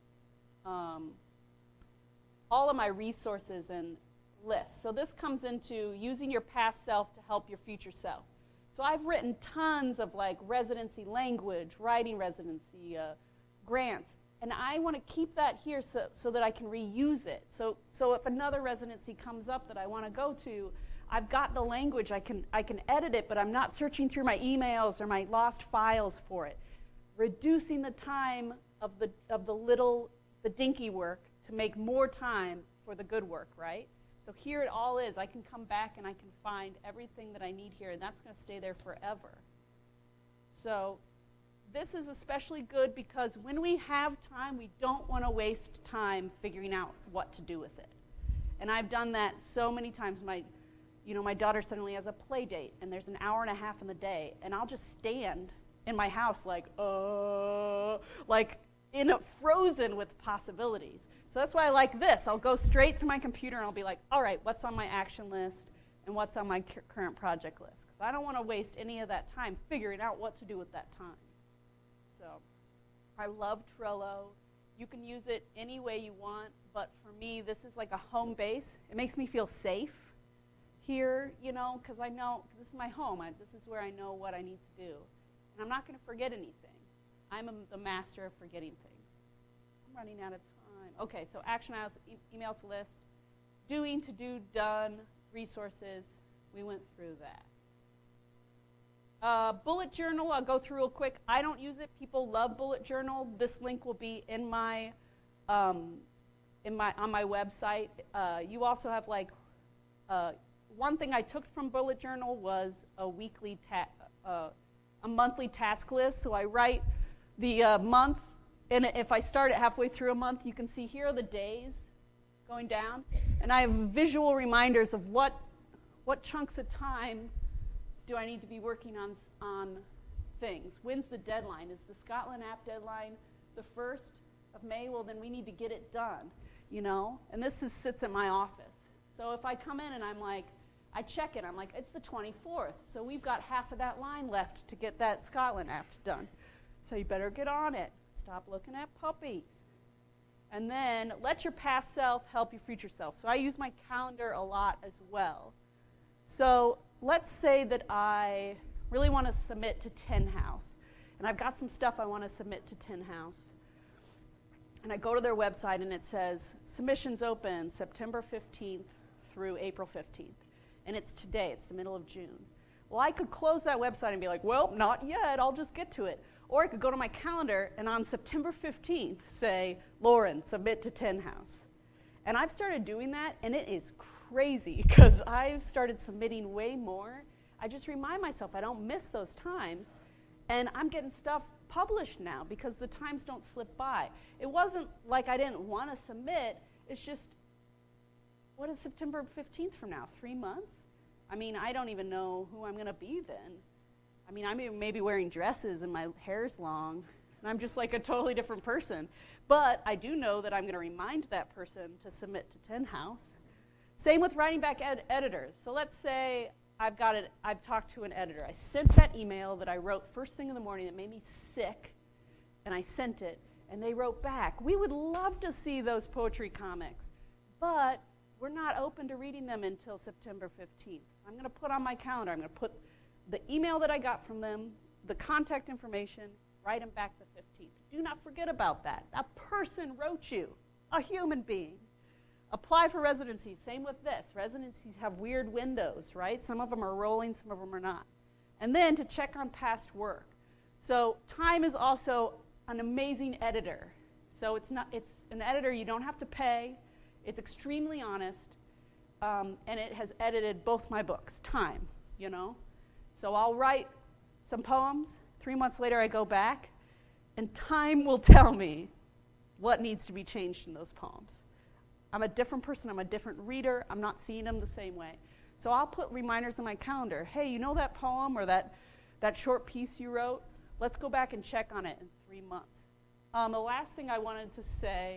Speaker 2: all of my resources and lists. So this comes into using your past self to help your future self. So I've written tons of like residency language, writing residency, grants, and I want to keep that here so that I can reuse it. So if another residency comes up that I want to go to, I've got the language, I can edit it, but I'm not searching through my emails or my lost files for it. Reducing the time of the dinky work to make more time for the good work, right? So here it all is. I can come back and I can find everything that I need here, and that's going to stay there forever. So this is especially good because when we have time, we don't want to waste time figuring out what to do with it. And I've done that so many times. My daughter suddenly has a play date, and there's an hour and a half in the day, and I'll just stand in my house frozen with possibilities. So that's why I like this. I'll go straight to my computer and I'll be like, all right, what's on my action list and what's on my current project list? Because I don't want to waste any of that time figuring out what to do with that time. So I love Trello. You can use it any way you want, but for me, this is like a home base. It makes me feel safe here, because I know this is my home. This is where I know what I need to do. And I'm not going to forget anything. I'm the master of forgetting things. I'm running out of time. Okay, so action items, email to list, doing, to do, done, resources. We went through that. Bullet journal, I'll go through real quick. I don't use it. People love bullet journal. This link will be on my website. You also have one thing I took from bullet journal was a monthly task list. So I write the month, and if I start it halfway through a month, you can see here are the days going down, and I have visual reminders of what chunks of time do I need to be working on things. When's the deadline? Is the Scotland app deadline the 1st of May? Well, then we need to get it done, you know? And this sits at my office. So if I come in and I'm like, I check it, I'm like, it's the 24th, so we've got half of that line left to get that Scotland app done. So you better get on it. Stop looking at puppies. And then let your past self help your future self. So I use my calendar a lot as well. So let's say that I really want to submit to Tin House. And I've got some stuff I want to submit to Tin House. And I go to their website and it says, submissions open September 15th through April 15th. And it's today, it's the middle of June. Well, I could close that website and be like, well, not yet, I'll just get to it. Or I could go to my calendar and on September 15th say, Lauren, submit to Tin House. And I've started doing that, and it is crazy because I've started submitting way more. I just remind myself I don't miss those times, and I'm getting stuff published now because the times don't slip by. It wasn't like I didn't want to submit. It's just, what is September 15th from now? 3 months? I mean, I don't even know who I'm going to be then. I mean, I'm maybe wearing dresses and my hair's long, and I'm just like a totally different person. But I do know that I'm going to remind that person to submit to Tin House. Same with writing back editors. So let's say I've talked to an editor. I sent that email that I wrote first thing in the morning that made me sick, and I sent it, and they wrote back. We would love to see those poetry comics, but we're not open to reading them until September 15th. I'm going to put on my calendar, I'm going to put the email that I got from them, the contact information, write them back the 15th. Do not forget about that. A person wrote you, a human being. Apply for residencies. Same with this. Residencies have weird windows, right? Some of them are rolling, some of them are not. And then to check on past work. So Time is also an amazing editor. So it's an editor you don't have to pay. It's extremely honest, and it has edited both my books, Time, you know. So I'll write some poems. 3 months later, I go back, and Time will tell me what needs to be changed in those poems. I'm a different person. I'm a different reader. I'm not seeing them the same way. So I'll put reminders in my calendar. Hey, you know that poem or that short piece you wrote? Let's go back and check on it in 3 months. The last thing I wanted to say,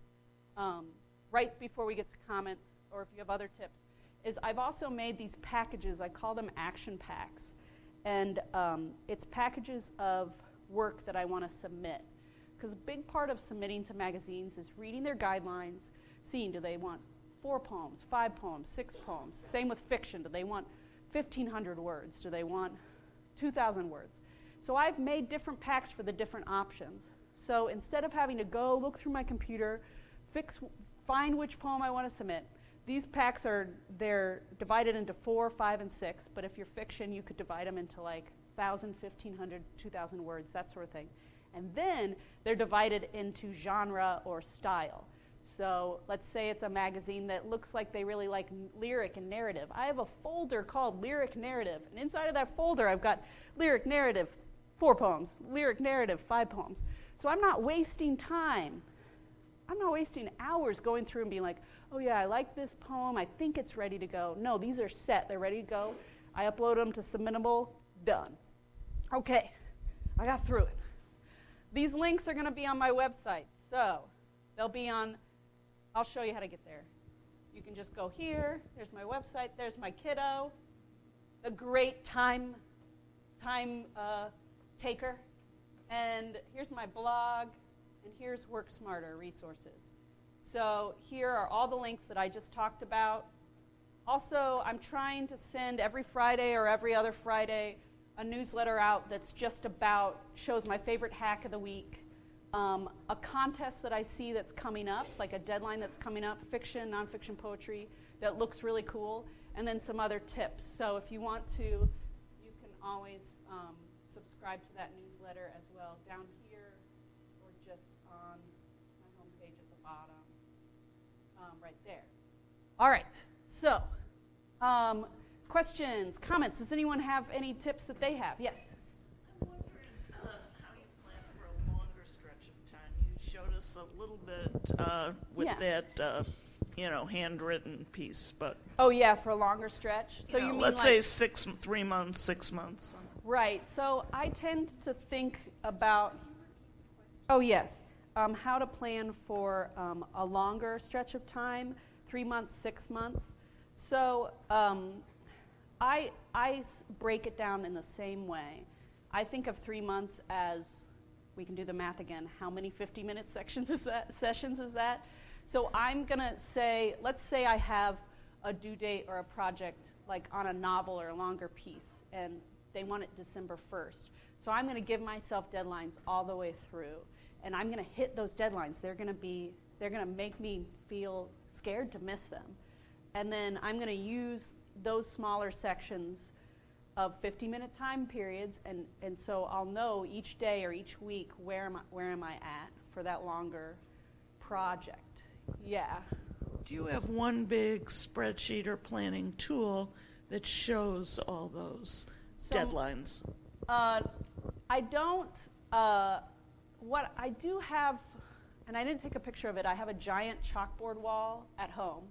Speaker 2: right before we get to comments, or if you have other tips, is I've also made these packages. I call them action packs. And it's packages of work that I want to submit. Because a big part of submitting to magazines is reading their guidelines, seeing do they want 4 poems, 5 poems, 6 poems. Same with fiction. Do they want 1,500 words? Do they want 2,000 words? So I've made different packs for the different options. So instead of having to go look through my computer, find which poem I want to submit, these packs they're divided into 4, 5, and 6, but if you're fiction, you could divide them into like 1,000, 1,500, 2,000 words, that sort of thing. And then they're divided into genre or style. So let's say it's a magazine that looks like they really like lyric and narrative. I have a folder called Lyric Narrative, and inside of that folder I've got Lyric Narrative, 4 poems, Lyric Narrative, 5 poems. So I'm not wasting time. I'm not wasting hours going through and being like, oh yeah, I like this poem, I think it's ready to go. No, these are set, they're ready to go. I upload them to Submittable, done. Okay, I got through it. These links are going to be on my website, so they'll be on, I'll show you how to get there. You can just go here, there's my website, there's my kiddo, a great time taker, and here's my blog, and here's Work Smarter resources. So here are all the links that I just talked about. Also, I'm trying to send every Friday or every other Friday a newsletter out that's just about, shows my favorite hack of the week, a contest that I see that's coming up, like a deadline that's coming up, fiction, nonfiction poetry, that looks really cool, and then some other tips. So if you want to, you can always subscribe to that newsletter as well, down here or just on my homepage at the bottom, right there. All right, so Questions, comments? Does anyone have any tips that they have? Yes.
Speaker 4: I'm wondering how you plan for a longer stretch of time. You showed us a little bit with that, handwritten piece, but
Speaker 2: Oh yeah, for a longer stretch. So you mean
Speaker 4: let's
Speaker 2: like,
Speaker 4: say 3 months, 6 months.
Speaker 2: right. So I tend to think about, oh yes, how to plan for a longer stretch of time, 3 months, 6 months. So I break it down in the same way. I think of 3 months as, we can do the math again, how many 50-minute sessions is that? So I'm going to say, let's say I have a due date or a project like on a novel or a longer piece, and they want it December 1st. So I'm going to give myself deadlines all the way through, and I'm going to hit those deadlines. They're going to make me feel scared to miss them. And then I'm going to use those smaller sections of 50-minute time periods, and so I'll know each day or each week where am I at for that longer project. Yeah.
Speaker 4: Do you have one big spreadsheet or planning tool that shows all those deadlines?
Speaker 2: I don't. What I do have, and I didn't take a picture of it, I have a giant chalkboard wall at home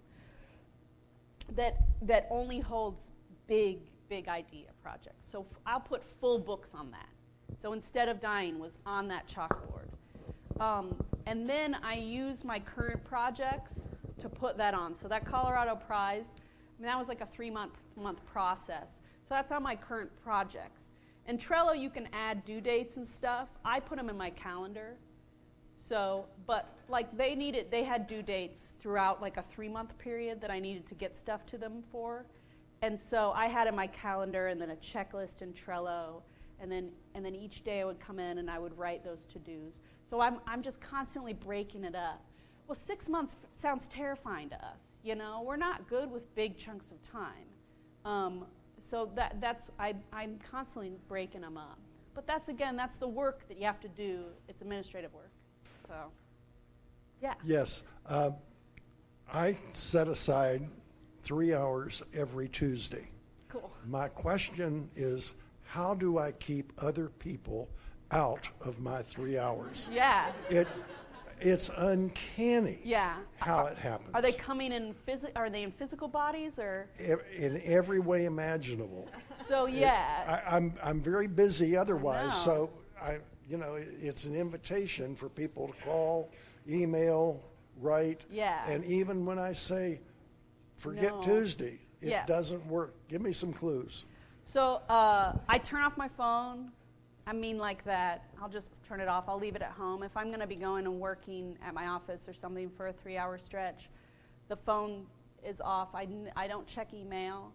Speaker 2: that only holds big idea projects. So I'll put full books on that. So Instead of Dying was on that chalkboard. And then I use my current projects to put that on. So that Colorado Prize, that was like a 3-month process. So that's on my current projects. In Trello, you can add due dates and stuff. I put them in my calendar. So, but like they had due dates throughout like a 3-month period that I needed to get stuff to them for. And so I had in my calendar and then a checklist in Trello, and then each day I would come in and I would write those to-dos. So I'm just constantly breaking it up. Well, 6 months sounds terrifying to us. We're not good with big chunks of time. So I'm constantly breaking them up. But that's the work that you have to do. It's administrative work. So, yeah.
Speaker 5: Yes. I set aside 3 hours every Tuesday.
Speaker 2: Cool.
Speaker 5: My question is, how do I keep other people out of my 3 hours?
Speaker 2: Yeah.
Speaker 5: It's uncanny.
Speaker 2: Yeah.
Speaker 5: How it happens.
Speaker 2: Are they coming in Are they in physical bodies or?
Speaker 5: In every way imaginable.
Speaker 2: So yeah.
Speaker 5: I'm very busy otherwise, so it's an invitation for people to call, email, write.
Speaker 2: Yeah.
Speaker 5: And even when I say, forget Tuesday, it doesn't work. Give me some clues.
Speaker 2: So I turn off my phone. I mean like that. I'll just turn it off. I'll leave it at home. If I'm going to be going and working at my office or something for a 3-hour stretch, the phone is off. I don't check email.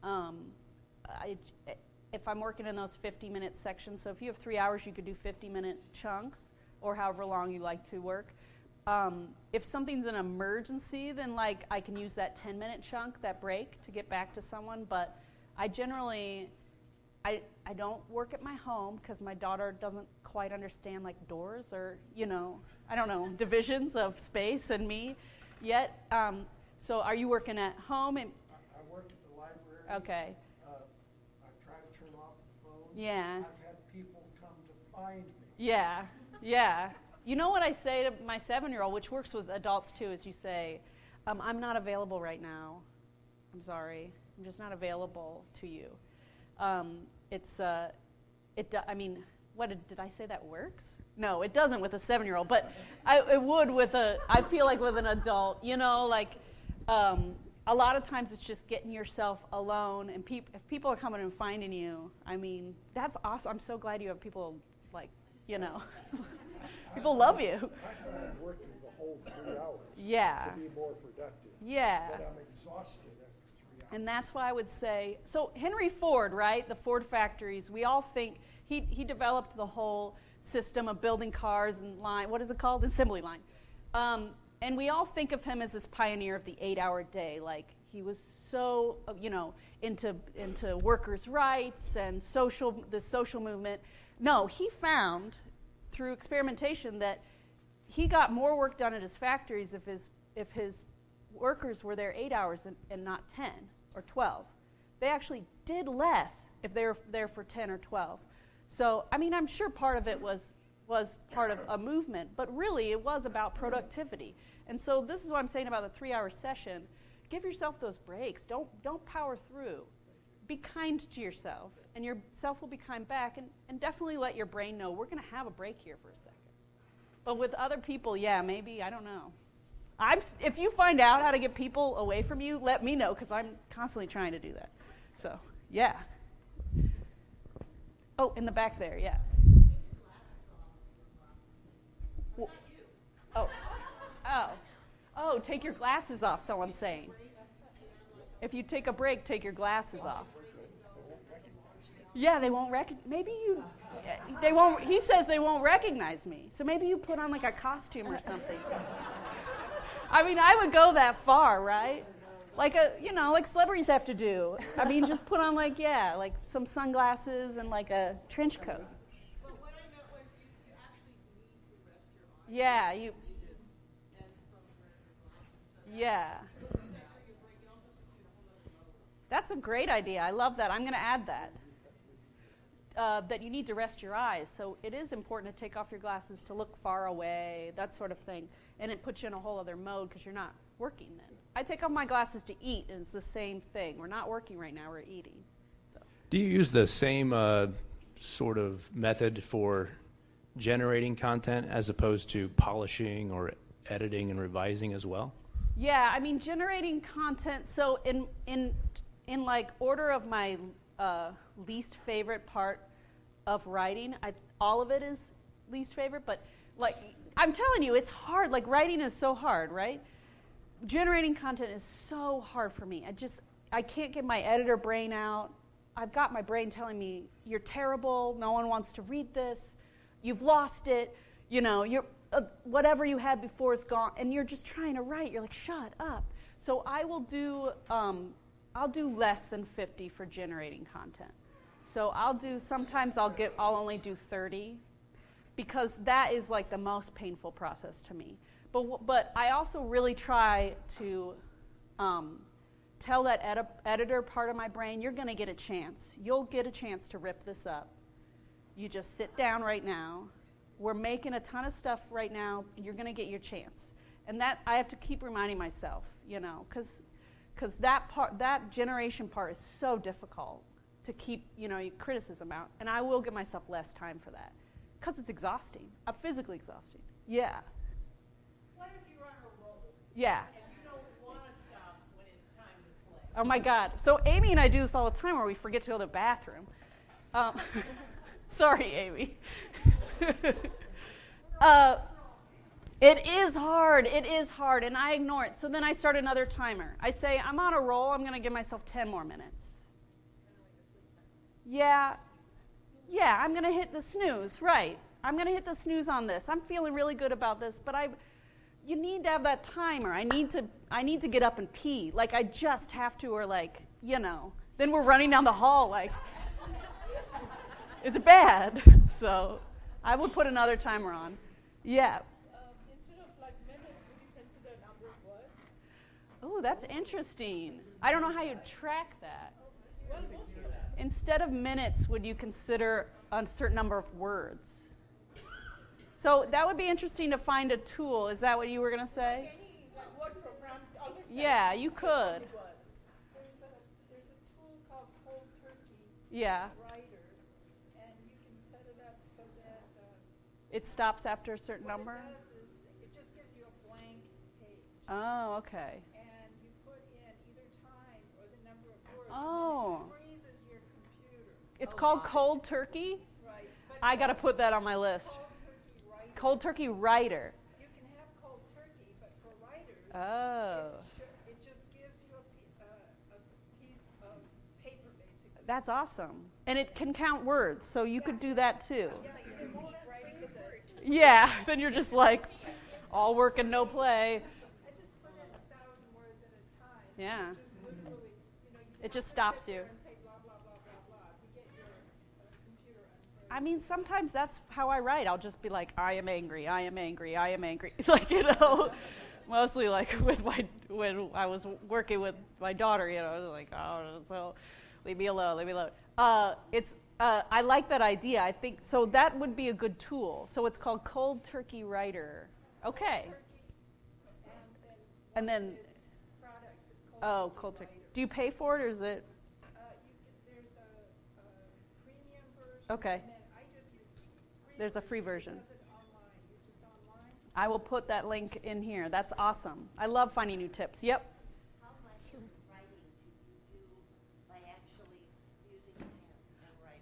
Speaker 2: If I'm working in those 50-minute sections, so if you have 3 hours, you could do 50-minute chunks or however long you like to work. If something's an emergency, then I can use that 10-minute chunk, that break, to get back to someone. But I generally, I don't work at my home because my daughter doesn't quite understand doors or, I don't know, divisions of space and me yet. So are you working at home?
Speaker 5: I work at the library.
Speaker 2: Okay.
Speaker 5: I try to turn off the phone.
Speaker 2: Yeah.
Speaker 5: I've had people come to find me.
Speaker 2: Yeah. You know what I say to my 7-year-old, which works with adults too, is you say, I'm not available right now. I'm sorry. I'm just not available to you. What did I say that works? No, it doesn't with a 7-year-old, but it would I feel like with an adult, a lot of times it's just getting yourself alone, and if people are coming and finding you, that's awesome. I'm so glad you have people people love you.
Speaker 5: I find working the whole 3 hours
Speaker 2: to
Speaker 5: be more productive.
Speaker 2: Yeah.
Speaker 5: But I'm exhausted after 3 hours.
Speaker 2: And that's why I would say, so Henry Ford, right, the Ford factories, we all think, he developed the whole system of building cars and what is it called? Assembly line. And we all think of him as this pioneer of the 8-hour day. He was so, into workers' rights and the social movement. No, he found through experimentation that he got more work done at his factories if his workers were there 8 hours and not 10. or 12. They actually did less if they were there for 10 or 12. So, I mean, I'm sure part of it was part of a movement, but really it was about productivity. And so this is what I'm saying about the 3-hour session. Give yourself those breaks. Don't power through. Be kind to yourself, and yourself will be kind back, and definitely let your brain know we're going to have a break here for a second. But with other people, yeah, maybe, I don't know. If you find out how to get people away from you, let me know, because I'm constantly trying to do that. So, yeah. Oh, in the back there, yeah. Oh, take your glasses off, someone's saying. If you take a break, take your glasses off. Yeah, they won't maybe you, they won't, he says they won't recognize me. So maybe you put on like a costume or something. I mean, I would go that far, right? Like like celebrities have to do. I mean, just put on like some sunglasses and like a trench coat.
Speaker 6: But what I meant was you actually need to rest your eyes.
Speaker 2: Yeah,
Speaker 6: And from your glasses.
Speaker 2: Yeah. That's a great idea. I love that. I'm going to add that. That you need to rest your eyes. So it is important to take off your glasses to look far away, that sort of thing. And it puts you in a whole other mode because you're not working then. I take off my glasses to eat, and it's the same thing. We're not working right now. We're eating. So.
Speaker 7: Do you use the same sort of method for generating content as opposed to polishing or editing and revising as well?
Speaker 2: Yeah, I mean, generating content. So in like order of my least favorite part of writing, all of it is least favorite, but like I'm telling you, it's hard. Like writing is so hard, right? Generating content is so hard for me. I can't get my editor brain out. I've got my brain telling me, you're terrible, no one wants to read this, you've lost it, you're whatever you had before is gone, and you're just trying to write. You're like, shut up. So I will do I'll do less than 50 for generating content. So sometimes I'll only do 30, because that is like the most painful process to me. But I also really try to tell that editor part of my brain, you're going to get a chance. You'll get a chance to rip this up. You just sit down right now. We're making a ton of stuff right now. You're going to get your chance. And that I have to keep reminding myself, because that generation part is so difficult to keep, your criticism out. And I will give myself less time for that, because it's exhausting, physically exhausting. Yeah.
Speaker 6: What if you're on a roll?
Speaker 2: Yeah.
Speaker 6: And you don't want to stop when it's time to play?
Speaker 2: Oh my God. So Amy and I do this all the time where we forget to go to the bathroom. Sorry, Amy. It is hard, and I ignore it. So then I start another timer. I say, I'm on a roll, I'm going to give myself 10 more minutes. Yeah, I'm going to hit the snooze, right. I'm going to hit the snooze on this. I'm feeling really good about this, but you need to have that timer. I need to get up and pee. Like, I just have to, or like, then we're running down the hall, like, it's bad. So I would put another timer on. Yeah.
Speaker 6: Instead of like minutes, would you consider a number of words?
Speaker 2: Oh, that's interesting. I don't know how you'd track that.
Speaker 6: Well, most of them.
Speaker 2: Instead of minutes, would you consider a certain number of words? So that would be interesting to find a tool. Is that what you were going to say?
Speaker 6: Any word program always
Speaker 2: Yeah, you could.
Speaker 6: There's a tool called Cold Turkey
Speaker 2: Yeah.
Speaker 6: Writer, and you can set it up so that
Speaker 2: It stops after a certain
Speaker 6: what
Speaker 2: number?
Speaker 6: it does is it just gives you a blank page,
Speaker 2: Oh, okay.
Speaker 6: and you put in either time or the number of words,
Speaker 2: Oh.
Speaker 6: and it freezes your computer.
Speaker 2: It's called Cold Turkey?
Speaker 6: Right. But
Speaker 2: I got to put that on my list.
Speaker 6: Cold Turkey Writer.
Speaker 2: Cold Turkey Writer.
Speaker 6: You can have Cold Turkey, but for writers,
Speaker 2: Oh.
Speaker 6: it just gives you a piece of paper, basically.
Speaker 2: That's awesome. And it can count words, so you could do that too.
Speaker 6: Yeah, you can freeze it.
Speaker 2: Yeah, then you're just like, all work and no play.
Speaker 6: I just put in 1,000 words at a time.
Speaker 2: Yeah.
Speaker 6: Just literally,
Speaker 2: It just stops you.
Speaker 6: and say blah, blah, blah, blah, blah to get your computer unfrozen.
Speaker 2: I mean, sometimes that's how I write. I'll just be like, I am angry, I am angry, I am angry. Like, mostly like when I was working with my daughter, I was like, oh, so leave me alone. I like that idea. I think so. That would be a good tool. So it's called Cold Turkey Writer. Okay. And then, Cold Turkey. Do you pay for it, or is it?
Speaker 6: There's a premium version.
Speaker 2: Okay.
Speaker 6: And then I just use free
Speaker 2: There's a free version.
Speaker 6: Does it online. You just online.
Speaker 2: I will put that link in here. That's awesome. I love finding new tips. Yep.
Speaker 8: How much writing do you do by actually using pen and writing?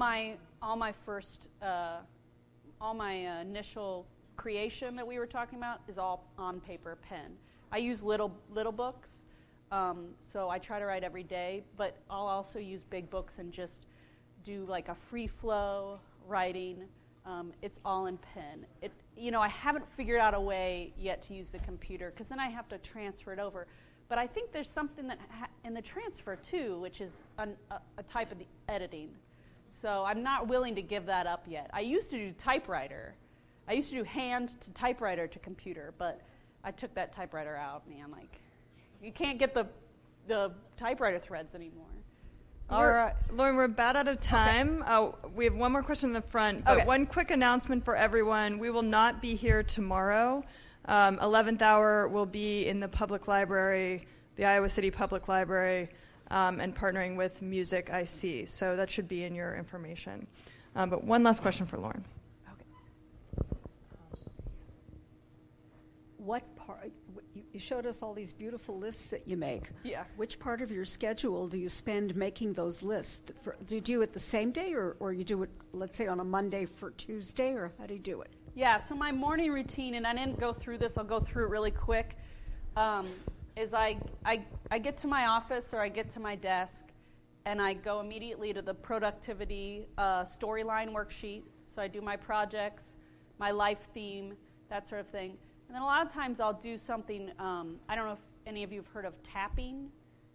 Speaker 2: All my initial creation that we were talking about is all on paper pen. I use little books, so I try to write every day, but I'll also use big books and just do like a free flow writing. It's all in pen. I haven't figured out a way yet to use the computer, because then I have to transfer it over. But I think there's something that in the transfer too, which is a type of the editing. So I'm not willing to give that up yet. I used to do typewriter. I used to do hand to typewriter to computer, but I took that typewriter out, man. Like, you can't get the typewriter threads anymore. All right.
Speaker 1: Lauren, we're about out of time.
Speaker 2: Okay.
Speaker 1: We have one more question in the front, but
Speaker 2: Okay.
Speaker 1: one quick announcement for everyone. We will not be here tomorrow. 11th hour will be in the public library, the Iowa City Public Library, and partnering with Music IC. So that should be in your information. But one last question for Lauren.
Speaker 9: What part? You showed us all these beautiful lists that you make.
Speaker 2: Yeah.
Speaker 9: Which part of your schedule do you spend making those lists? Do you do it the same day, or you do it, let's say, on a Monday for Tuesday, or how do you do it?
Speaker 2: Yeah, so my morning routine, and I didn't go through this, I'll go through it really quick, is I get to my office or I get to my desk, and I go immediately to the productivity storyline worksheet. So I do my projects, my life theme, that sort of thing. And then a lot of times I'll do something, I don't know if any of you have heard of tapping.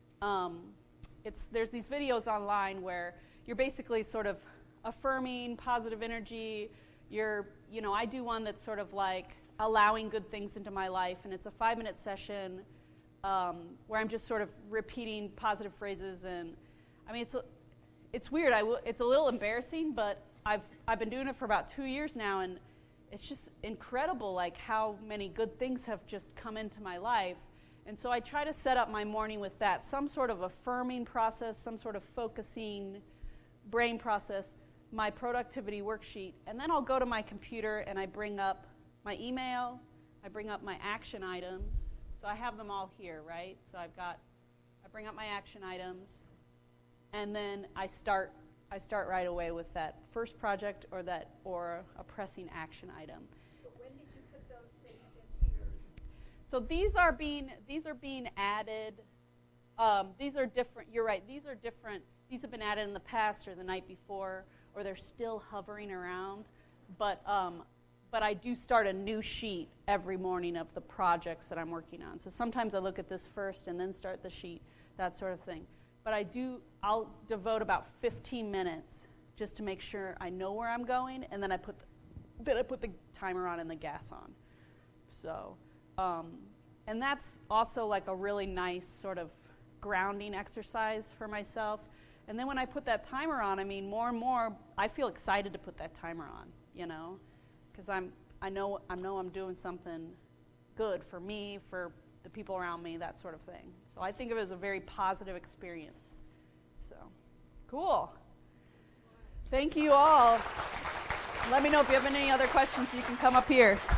Speaker 2: There's these videos online where you're basically sort of affirming positive energy. I do one that's sort of like allowing good things into my life, and it's a 5-minute session where I'm just sort of repeating positive phrases. And I mean, it's weird. It's a little embarrassing, but I've been doing it for about 2 years now, and it's just incredible, like how many good things have just come into my life. And so I try to set up my morning with that, some sort of affirming process, some sort of focusing brain process, my productivity worksheet, and then I'll go to my computer and I bring up my email, I bring up my action items. So I have them all here, right? So I bring up my action items, and then I start right away with that first project or a pressing action item.
Speaker 6: But when did you put those things into your?
Speaker 2: So these are being added. These are different. You're right. These are different. These have been added in the past or the night before, or they're still hovering around. But I do start a new sheet every morning of the projects that I'm working on. So sometimes I look at this first and then start the sheet, that sort of thing. But I'll devote about 15 minutes just to make sure I know where I'm going, and then I put the timer on and the gas on. So, and that's also like a really nice sort of grounding exercise for myself. And then when I put that timer on, I mean, more and more, I feel excited to put that timer on, because I know I'm doing something good for me, for the people around me, that sort of thing. So I think of it as a very positive experience. So, cool. Thank you all. Let me know if you have any other questions. You can come up here.